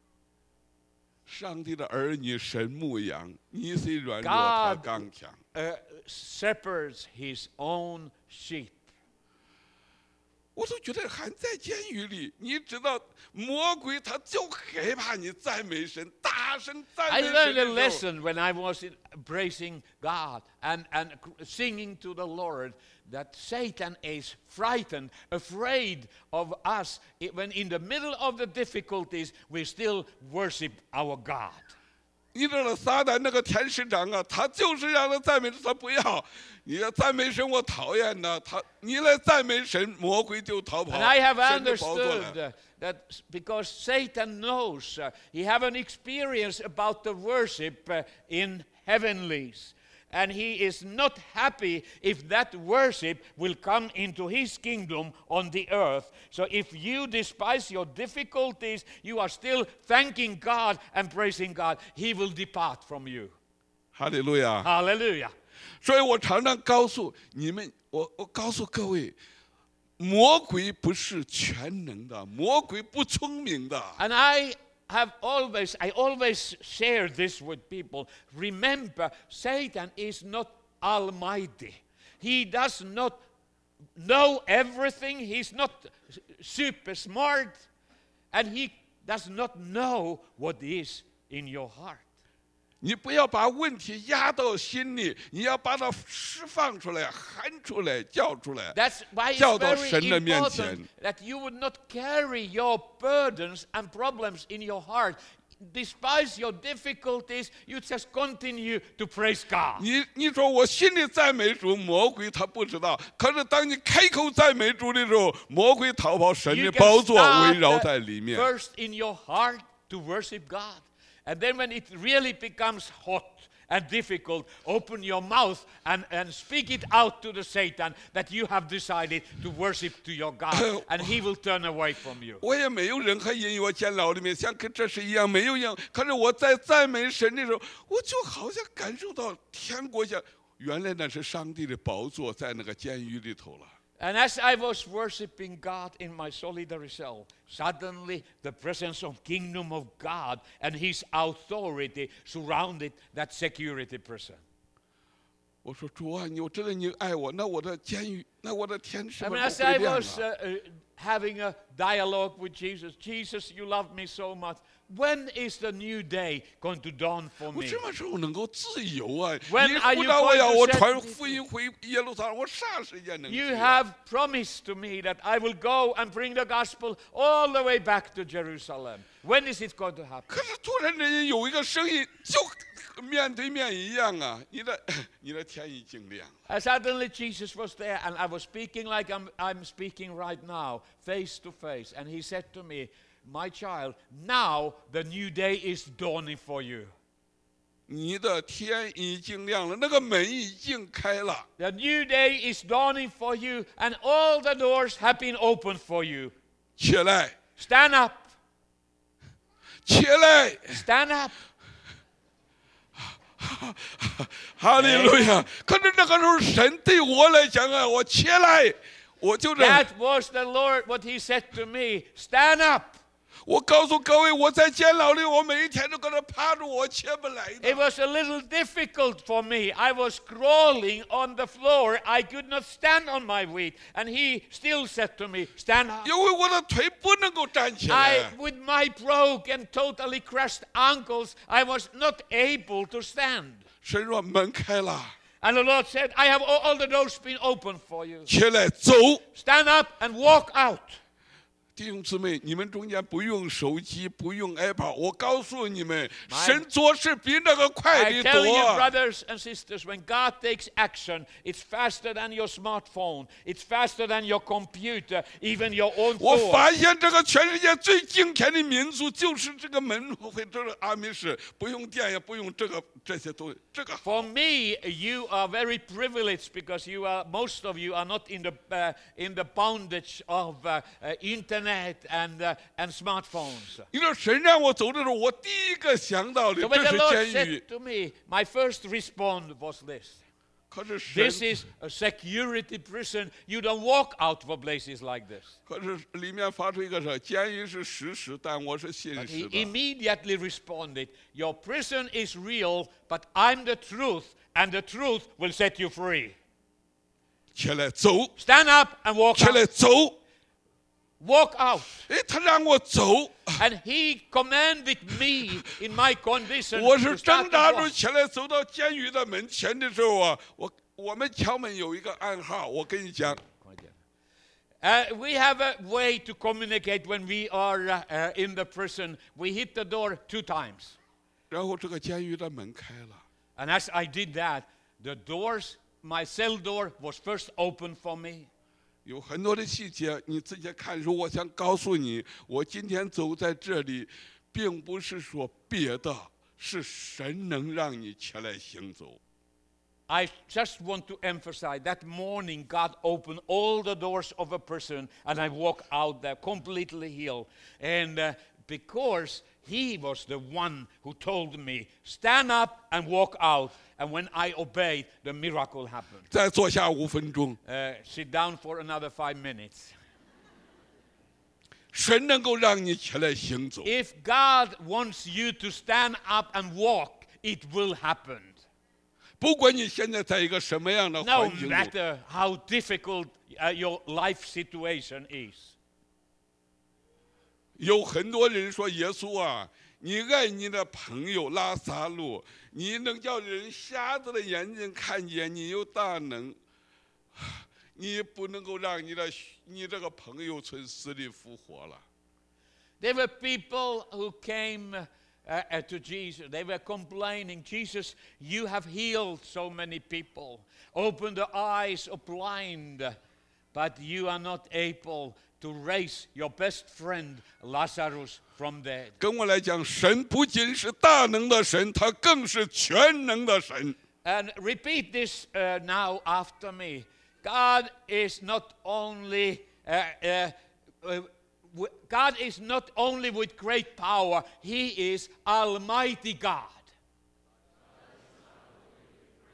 上帝的儿女神牧羊，你虽软弱，他 God 刚强。 uh, shepherds his own sheep. 我都觉得还在监狱里，你知道魔鬼他就害怕你赞美神，大声赞 I 美 learned 神 a 的时候。 lesson when I was in- praising God and, and singing to the Lord that Satan is frightened, afraid of us i- when in the middle of the difficulties we still worship our God. 你知道撒旦那个天使长啊，他就是让他赞美神，他不要。你要赞美神，我讨厌他。他你来赞美神，魔鬼就逃跑。 And I have 神就跑过来 understood uh, that s- because Satan knows, uh, he have an experience about the worship uh, in heavenlies. And he is not happy if that worship will come into his kingdom on the earth. So if you despise your difficulties, you are still thanking God and praising God, he will depart from you. 哈利路亚。 Hallelujah. 所以我常常告诉你们，我我告诉各位，魔鬼不是全能的，魔鬼不聪明的。 And I have always, I always share this with people. Remember, Satan is not almighty. He does not know everything. He's not super smart. And he does not know what is in your heart. 你不要把问题压到心里，你要把它释放出来，喊出来，叫出来。 That's why it's 叫到 very 神的面前。 important that you would not carry your burdens and problems in your heart. Despise your difficulties, you just continue to praise God. 你你说我心里赞美主，魔鬼他不知道。可是当你开口赞美主的时候，魔鬼逃跑，神 You 的 can 宝座 start 围绕 uh, 在里面。 first in your heart to worship God. And then when it really becomes hot and difficult, open your mouth and, and speak it out to the Satan that you have decided to worship to your God. And he will turn away from you. 我也没有任何音乐监牢里面，像跟这是一样，没有一样。可是我在赞美神的时候，我就好像感受到天国下，原来那是上帝的宝座在那个监狱里头了。 And as I was worshiping God in my solitary cell, suddenly the presence of kingdom of God and his authority surrounded that security prison. 我说主啊，你我知道你爱我，那我的监狱，那我的天是 I 不 mean, 是 as 都会 I 亮 was 了？ uh, uh, having a dialogue with Jesus, Jesus, you love me so much. When is the new day going to dawn for 我 me? 什么时候能够自由啊？ When 你 are 呼 you 召我 going 要 to 我 set 传 me 福音回耶路撒冷，我啥时间能 You 去啊？ have promised to me that I will go and bring the gospel all the way back to Jerusalem. When is it going to happen? 可是突然之间有一个声音，就面对面一样啊！你的你的天已经亮了。 And suddenly Jesus was there, and I was speaking like I'm, I'm speaking right now, face to face. And he said to me, my child, now the new day is dawning for you. 你的天已经亮了，那个门已经开了。 The new day is dawning for you, and all the doors have been opened for you. 起来， Stand up, 起来！ stand up. 哈利路亚！可是那个时候，神对我来讲啊，我起来，我就这， That was the Lord, what he said to me. Stand up. 我告诉各位，我在监牢里，我每一天都搁那趴着，我起不来 It 的。 was a little difficult for me. I was crawling on the floor. I could not stand on my feet. And he still said to me, stand up. 因为我的腿不能够站起 I, 来。 with my broke and totally crushed ankles, I was not able to stand. 神说门开了， And the Lord said, I have all, all the doors been opened for you. 起来走。 Stand up and walk out. 弟兄姊妹，你们中间不用手机，不用 iPad， 我告诉你们， My- 神做事比那个快 I 的 tell you, 多。 brothers and sisters, when God takes action, it's faster than your smartphone. It's faster than your computer, even your own 我 thoughts. 发现这个全世界最敬虔的民族就是这个门会，这个阿米什，不用电也不用这个这些东西，这个 For me, you are very privileged because you are most of you are not in the uh, in the bondage of uh, uh, internet and uh, and smartphones. 你知道神让我走的时候，我第一个想到的 So when 这 the 是 Lord 监狱。 said to me, my first response was this: 可是神 This is a security prison. You don't walk out for places like this. 可是里面发出一个事，监狱是实实，但我是信 But 实 he 的。 immediately responded, your prison is real, but I'm the truth, and the truth will set you free. 起来走， Stand up and walk 起来 out. 走。 Walk out. 哎，他让我走， And he commanded me in my condition 我 to 是 start 挣 to 扎着 walk. 起来，走到监狱的门前的时候啊，我我们敲门有一个暗号，我跟你讲， Uh, we have a way to communicate when we are uh, uh, in the prison. We hit the door two times. 然后这个监狱的门开了， And as I did that, the doors, my cell door was first opened for me. 有很多的细节，你自己看的时候，我想告诉你，我今天走在这里，并不是说别的，是神能让你起来行走。 I just want to emphasize that morning God opened all the doors of a prison and I walked out there completely healed. And uh, because he was the one who told me, stand up and walk out. And when I obeyed, the miracle happened. 再坐下五分钟， Uh, sit down for another five minutes. 神能够让你起来行走。 If God wants you to stand up and walk, it will happen. 不管你现在在一个什么样的 No 环境中， matter how difficult uh, your life situation is. 有很多人说耶稣啊，你爱你的朋友拉撒路，你能叫人瞎子的眼睛看见，你有大能，你不能够让你的你这个朋友从死里复活了。 There were people who came uh, uh, to Jesus. They were complaining, Jesus, you have healed so many people, opened the eyes of blind, but you are not able to raise your best friend Lazarus from dead. 跟我来讲，神不仅是大能的神，他更是全能的神。 And repeat this uh, now after me. God is not only uh, uh, uh, w- God is not only with great power, He is Almighty God.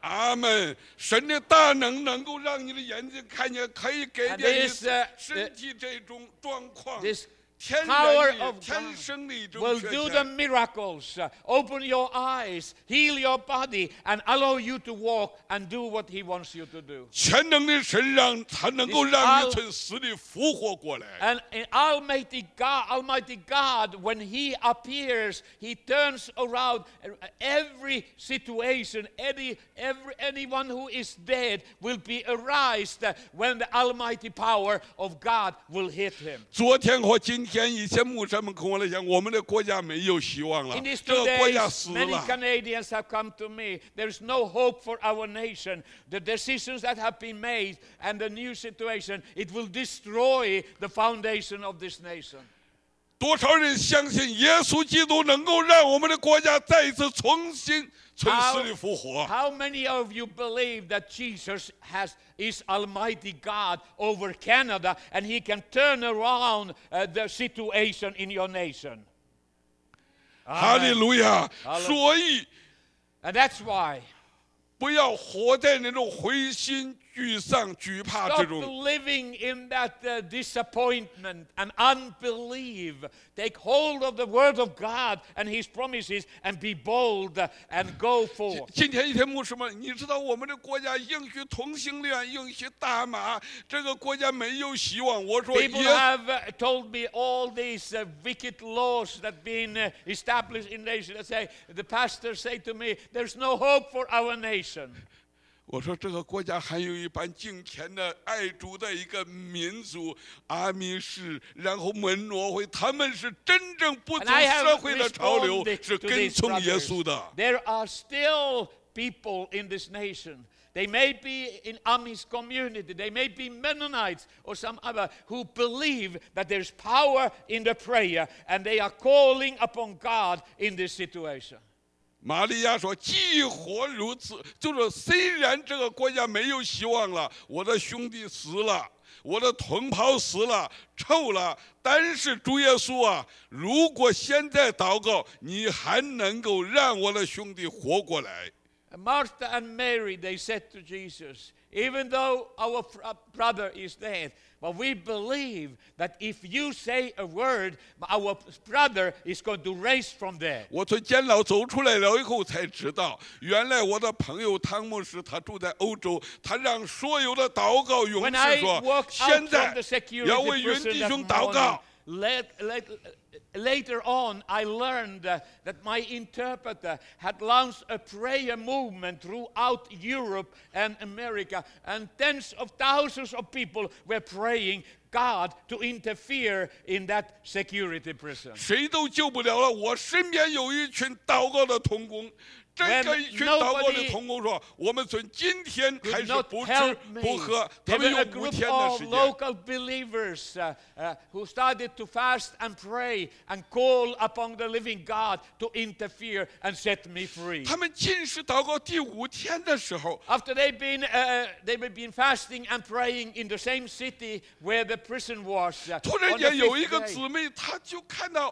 阿门！神的大能能够让你的眼睛看见，可以改 And 变你 this, uh, 身体这种状况。 This 天 power 然的、 of 天 God 生的一种 will 缺 do the 陷。 miracles, uh, open your eyes, heal your body, and allow you to walk and do what He wants you to do. 全能的神让他能够 This 让你 all- 从死里复活过来。 And in Almighty God, Almighty God, when He appears, He turns around every situation. Any, every, anyone who is dead will be aroused when the Almighty power of God will hit him. 昨天和今天，一些牧师们跟我来讲，我们的国家没有希望了 In，these 这 two 个国家 days, 死 many 了。 Canadians have come to me. There's no hope for our nation. The decisions that have been made and the new situation, it will destroy the foundation of this nation. 多少人相信耶稣基督能够让我们的国家再一次重新从死里复活？ How many of you believe that Jesus has is Almighty God over Canada and He can turn around uh, the situation in your nation? 哈利路亚！ Hallelujah. 所以 And that's why 不要活在那种灰心、沮丧、惧怕之 stop 中。 living in that uh, disappointment and unbelief. Take hold of the Word of God and His promises and be bold uh, and go forth. 今天一天，牧师们，你知道我们的国家允许同性恋，允许大麻，这个国家没有希望。我说 People 耶， have uh, told me all these uh, wicked laws that have been uh, established in nation. They say, the pastors say to me, there's no hope for our nation. 我说这个国家还有一班敬虔的、爱主的一个民族，阿米士，然后门挪会，他们是真正不 And 走 I 社 have 会的潮流， responded 是 to 跟 these 从耶 brothers. 稣的。 There are still people in this nation. They may be in Amish community, they may be Mennonites or some other who believe that there's power in the prayer and they are calling upon God in this situation. 玛利亚说：“既或如此，就是虽然这个国家没有希望了，我的兄弟死了，我的同胞死了，臭了，但是主耶稣啊，如果现在祷告，你还能够让我的兄弟活过来。” And Martha and Mary, they said to Jesus, even though our fr- brother is dead, but we believe that if you say a word, our brother is going to raise from there. 我从监牢走出来了以后才知道，原来我的朋友汤姆斯他住在欧洲，他让所有的祷告勇 When 士 I 说 walked：“ out 现 from 在 the security 要为云 prison 弟 that 兄祷 morning, 告。” let, let, later on, I learned uh, that my interpreter had launched a prayer movement throughout Europe and America, and tens of thousands of people were praying God to interfere in that security prison. 谁都救不了了。我身边有一群祷告的同工，这个一群祷告的同工说：“我们从今天开 Could 始 not 不吃 help me. 不喝。” 他 There 们 were 有 a 五 group 天的 of 时间。 local believers uh, uh, who started to fast and pray and call upon the living God to interfere and set me free. 他们进食祷告第五天的时候， After they've been, uh, they've been fasting and praying in the same city where the prison was, uh, 突然 on the 间有一 fifth 个 day, 姊妹，她就看到，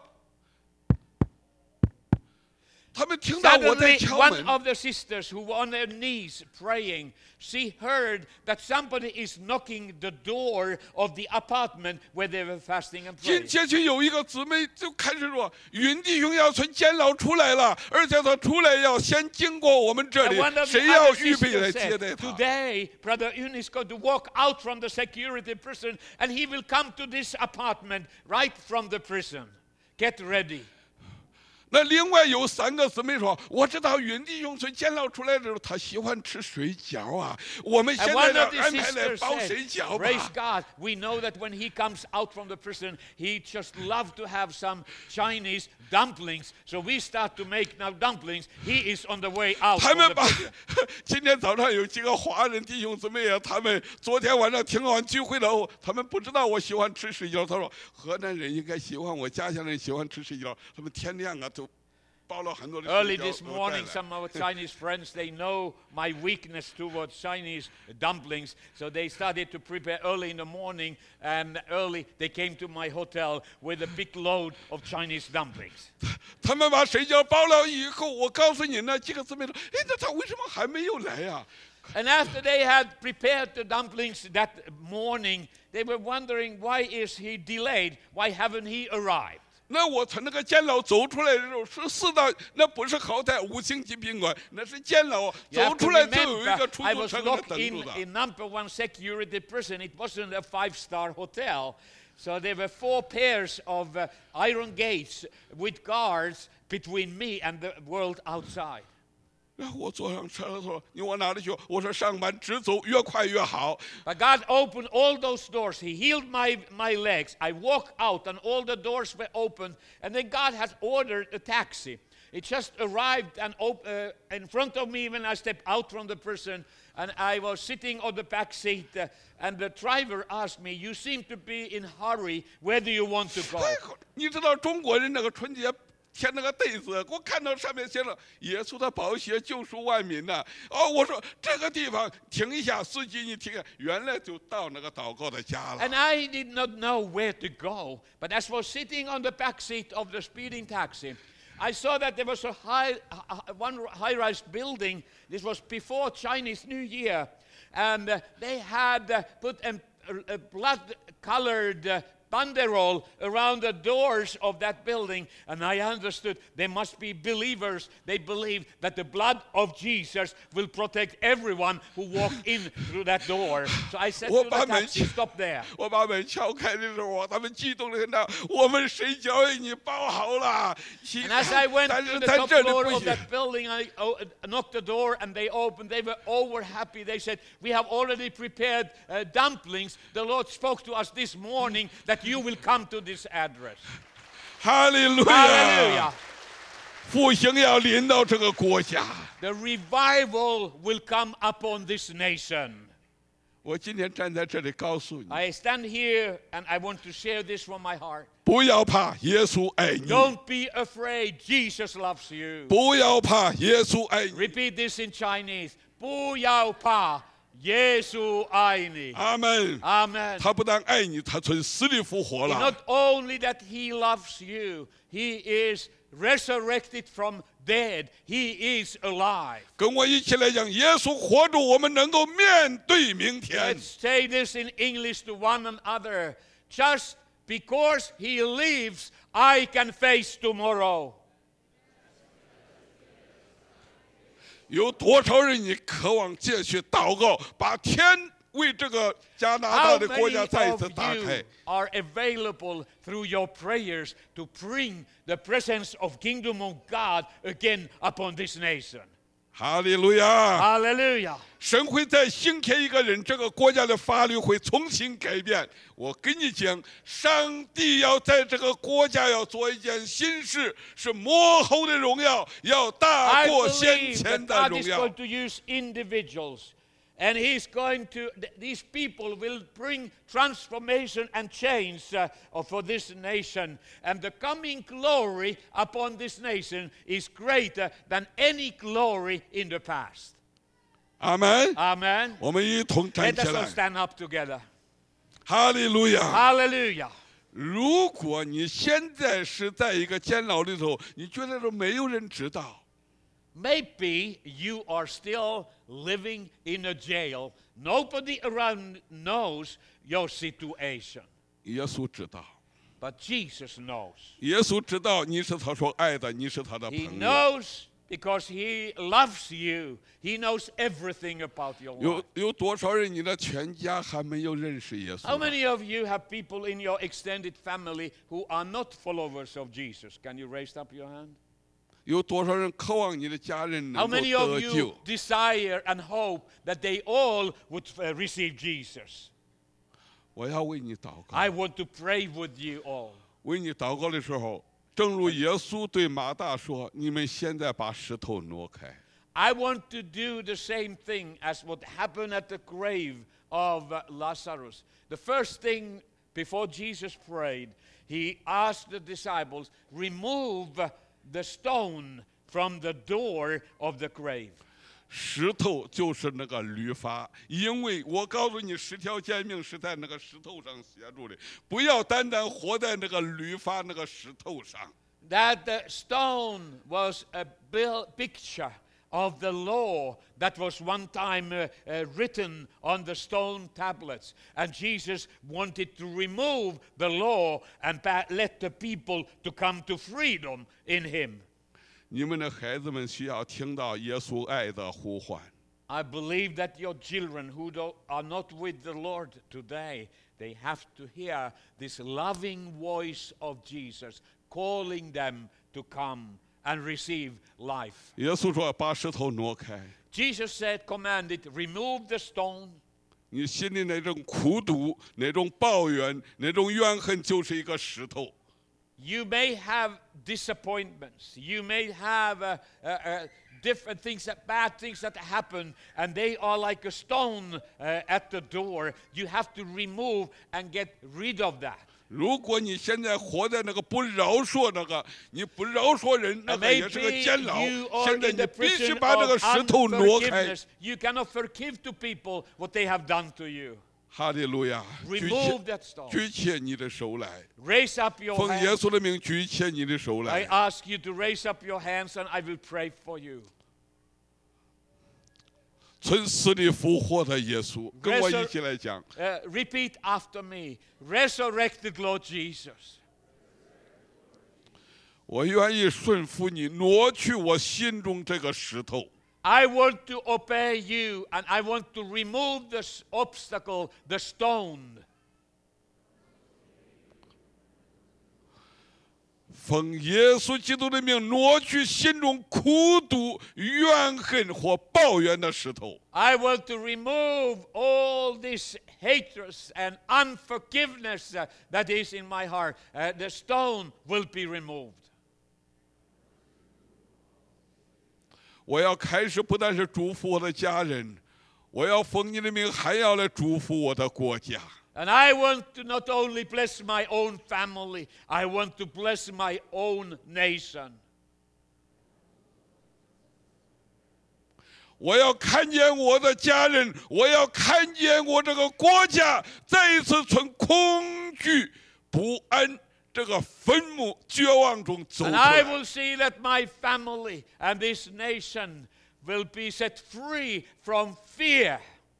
他们听到我在 suddenly 敲 one 门。 of the sisters who were on their knees praying, she heard that somebody is knocking the door of the apartment where they were fasting and 进 praying. 街去有一个姊妹就开始说：“云弟兄要从监牢出来了，而且他出来要先经过我们这 And 里 one，of the 谁要 other 预备来 sisters 接 said, 待他？” today, Brother Yun is going to walk out from the security prison and he will come to this apartment right from the prison. Get ready. 那另外有三个姊妹说：“我知道云弟兄从监牢出来的时候，他喜欢吃水饺啊，我们 And 现在 one 要 of the 安排来 sisters 包 said, 水饺 praise 吧。” God, we know that when he comes out from the prison, he just loves to have some Chinese dumplings. So we start to make now dumplings. He is on the way out 他 from 们 the 把 prison. 今天早上有几个华人弟兄姊妹啊，他们昨天晚上听完聚会了后，他们不知道我喜欢吃水饺。他说河南人应该喜欢，我家乡人喜欢吃水饺。他们天亮啊都包了很多的 Early 水饺 this 都带 morning, 来。 some of our Chinese friends, they know my weakness towards Chinese dumplings. So they started to prepare early in the morning, and early they came to my hotel with a big load of Chinese dumplings. 他们把水饺包了以后，我告诉你呢，几个姊妹说：“哎，那他为什么还没有来呀、 And after they had prepared the dumplings that morning, they were wondering, why is he delayed? Why haven't he arrived? 那我从那个监牢走出来的时候，是是的，那不是后台五星级宾馆，那是监牢。 You have 走 to 出来就有一 remember, 个出 I 租 was 车给他 locked 等 in 住的。 in number one security prison. It wasn't a five-star hotel. So there were four pairs of uh, iron gates with guards between me and the world outside. 然后我坐上车了，说：“你往哪里去？”我说：“上班直走，越快越好。” But God opened all those doors. He healed my, my legs. I walked out and all the doors were opened. And then God has ordered a taxi. It just arrived and op- uh, in front of me when I stepped out from the prison. And I was sitting on the back seat. Uh, and the driver asked me, you seem to be in a hurry. Where do you want to go? 哎，你知道中国人那个春节填那个对子，我看到上面写着“耶稣的宝血救赎万民”呐。哦，我说这个地方停一下，司机你停下，原来就到那个祷告的家了。 And I did not know where to go. But as I was sitting on the back seat of the speeding taxi, I saw that there was a high, uh, one high-rise building. This was before Chinese New Year. And uh, they had uh, put a, a blood-colored uh, banderole around the doors of that building, and I understood they must be believers. They believe that the blood of Jesus will protect everyone who walk in through that door. So I said to the taxi, stop there. 我把门敲开的时候，他们激动的很呐，我们水饺为你包好了。 And as I went 但 to 是 the 在 top 这里 floor 不 of 行。 that building, I oh, knocked the door and they opened. They were over happy. They said, we have already prepared uh, dumplings. The Lord spoke to us this morning that you will come to this address. 哈利路 Hallelujah. 亚！复兴要临到这个国家。 The revival will come upon this nation. 我今天站在这里告诉你， I stand here and I want to share this from my heart. 不要怕，耶稣爱你。 Don't be afraid. Jesus loves you. 不要怕，耶稣爱你。 Repeat this in Chinese. 不要怕，耶稣爱你。 阿门。 Amen. 他不但爱你，他从死里复活了。 Not only that he loves you, he is resurrected from dead. He is alive. 跟我一起来讲，耶稣活着，我们能够面对明天。 Let's say this in English to one another. Just because he lives, I can face tomorrow. 有多少人你渴望继续祷告，把天为这个加拿大 How 的国 many 家再一 of 次打 you 开？ are available through your prayers to bring the presence of kingdom of God again upon this nation? 哈利路亚！ Hallelujah. 神会再兴起一个人，这个国家的法律会重新改变。我跟你讲，上帝要在这个国家要做一件新事，是幕后的荣耀要大 I 过先 believe 前 that 的 God 荣 is 耀 going。to use individuals. And he's going to, th- these people will bring transformation and change uh, for this nation. And the coming glory upon this nation is greater than any glory in the past. 阿门。 Amen. 我们一同站 Let 起 us all 来， stand up together. 哈利路亚！ Hallelujah. 如果你现在是在一个监牢里头，你觉得说没有人知道。 Maybe you are still living in a jail. Nobody around knows your situation. 耶稣知道， But Jesus knows. 耶稣知道你是他所爱的，你是他的 He 朋友。 knows because he loves you. He knows everything about your 有 life. 有多少人你的全家还没有认识耶 How 稣？ many of you have people in your extended family who are not followers of Jesus? Can you raise up your hand? 有多少人渴望你的家人 How 能够 many of 得 you 救？ desire and hope that they all would uh, receive Jesus? 我要为你祷告。 I want to pray with you all. 为你祷告的时候，正如耶稣对马大说：“你们现在把石头挪开。” I want to do the same thing as what happened at the grave of uh, Lazarus. The first thing before Jesus prayed, he asked the disciples, remove uh, the stone from the door of the grave. 石头就是那个律法，因为我告诉你，十条诫命是在那个石头上写住的，不要单单活在那个律法那个石头上。 That the stone was a picture of the law that was one time uh, uh, written on the stone tablets. And Jesus wanted to remove the law and let the people to come to freedom in him. 你们的孩子们需要听到耶稣爱的呼唤。 I believe that your children who do, are not with the Lord today, they have to hear this loving voice of Jesus calling them to come and receive life. 耶稣说：“把石头挪开。” Jesus said, commanded, remove the stone. 你心里那种苦毒、那种抱怨、那种怨恨，就是一个石头。 You may have disappointments. You may have uh, uh, uh, different things, that, bad things that happen, and they are like a stone uh, at the door. You have to remove and get rid of that. 如果你现在活在那个不饶恕那个，你不饶恕人，那个也是个监牢。现在你必须把这个石头挪开。 You cannot forgive to people what they have done to you. 哈利路亚！ Remove that stone. 举起你的手来。 Raise up your 奉 hands. 耶稣的名举起你的手 I 来。 ask you to raise up your hands, and I will pray for you. 从死里复活的耶稣，跟我一起来讲。 Uh, repeat after me. Resurrected Lord Jesus. 我愿意顺服你，挪去我心中这个石头。 I want to obey you, and I want to remove the obstacle, the stone. 奉耶稣基督的名，挪去心中苦毒、怨恨或抱怨的石头。 I want to remove all this hatred and unforgiveness uh, that is in my heart. Uh, the stone will be removed. 我要开始不但是祝福我的家人，我要奉你的名，还要来祝福我的国家。 And I want to not only bless my own family, I want to bless my own nation. 我要看见我的家人，我要看见我这个国家再一次从恐惧、不安这个坟墓、绝望中走出 And I 来。 will see that my family and this nation will be set free from fear.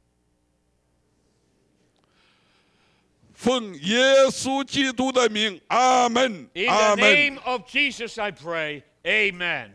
奉耶稣基督的名，阿门， In 阿 the 门， name of Jesus I pray. Amen.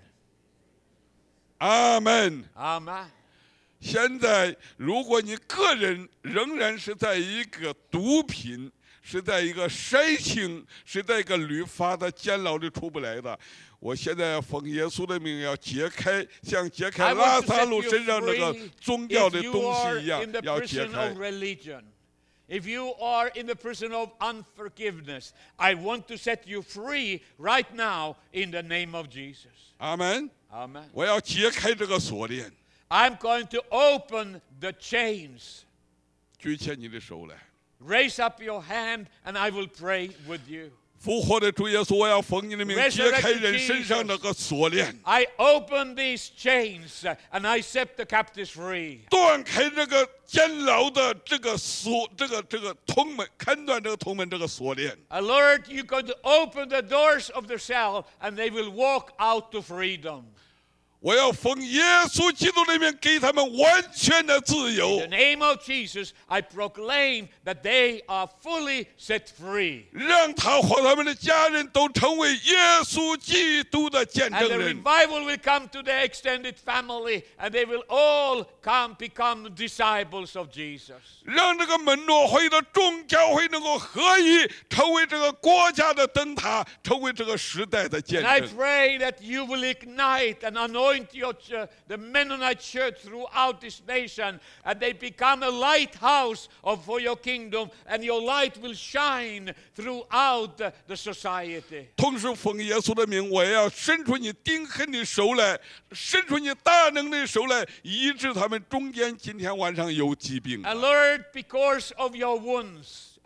阿门。 Amen. 现在，如果你个人仍然是在一个毒品，是在一个筛情，是在一个律法的监牢里出不来的，我现在要奉耶稣的名，要解开，像解开 I 拉 want to 萨 set 路 you 身上那个 free 宗教 if 的 you 东 are 西一样 in the， 要解 prison 开 of。religion. If you are in the prison of unforgiveness, I want to set you free right now in the name of Jesus. 阿门。 Amen. 我要解开这个锁链， I'm going to open the chains. 举起你的手来。 Raise up your hand, and I will pray with you. 复活的主耶稣，我要奉你的名 Resurrected 解开人身上那个锁链， I open these chains, uh, and I set the captives free. 断开这个监牢的这个锁，这个这个铜门，砍断这个铜门这个锁链。 Uh, Lord, you're going to open the doors of the cell, and they will walk out to freedom. 我要奉耶稣基督的名，给他们完全的自由 In the，name of Jesus, I proclaim that they are fully set free. 让他和他们的家人都成为耶稣基督的见 And 证 the 人。 revival will come to their extended family, and they will all come become disciples of Jesus. 让这个门诺会的众教会能够合一，成为这个国家的灯塔，成为这个时代的见 And I 证。 pray that you will ignite and anoint your ch- the Mennonite church throughout this nation, and they become a lighthouse of, for your kingdom, and your light will shine throughout the, the society. 同时，奉耶稣的名，我也要伸出你钉痕的手来，伸出你大能的手来，医治他们中间今天晚上有疾病的。 And Lord, because of your wounds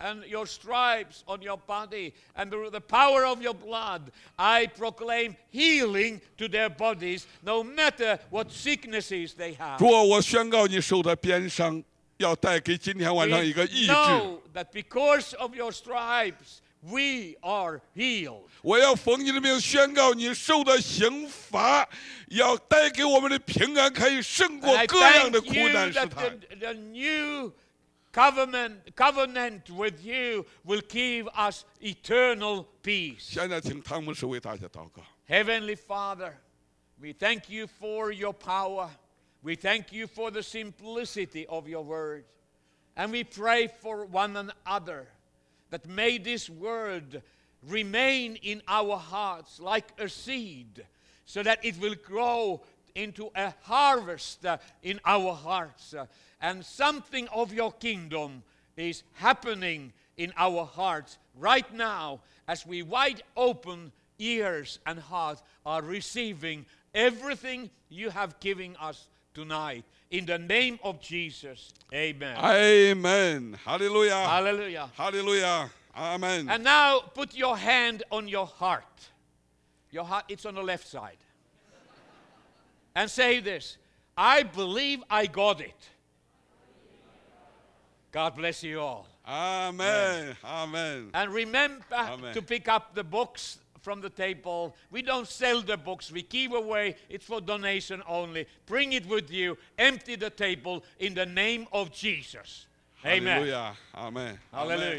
and your stripes on your body and through the power of your blood, I proclaim healing to their bodies, no matter what sicknesses they have. 主啊，我宣告你受的鞭伤要带给今天晚上一个 We 医治。 know that because of your stripes, we are healed. 我要奉你的名宣告，你受的刑罚要带给我们的平安，可以胜 And 过 I 各样的 thank 苦 you 难试 that 探。 the, the new covenant, covenant with you will give us eternal peace. 现在请汤姆士为大家祷告。 Heavenly Father, we thank you for your power. We thank you for the simplicity of your word. And we pray for one another that may this word remain in our hearts like a seed, so that it will grow into a harvest uh, in our hearts. Uh, and something of your kingdom is happening in our hearts right now as we wide open ears and hearts are receiving everything you have given us tonight. In the name of Jesus, amen. Amen. Hallelujah. Hallelujah. Hallelujah. Amen. And now put your hand on your heart. Your heart, it's on the left side. And say this: I believe I got it. God bless you all. Amen. Amen. And remember Amen. to pick up the books from the table. We don't sell the books. We give away. It's for donation only. Bring it with you. Empty the table in the name of Jesus. Amen. Hallelujah. Amen. Hallelujah.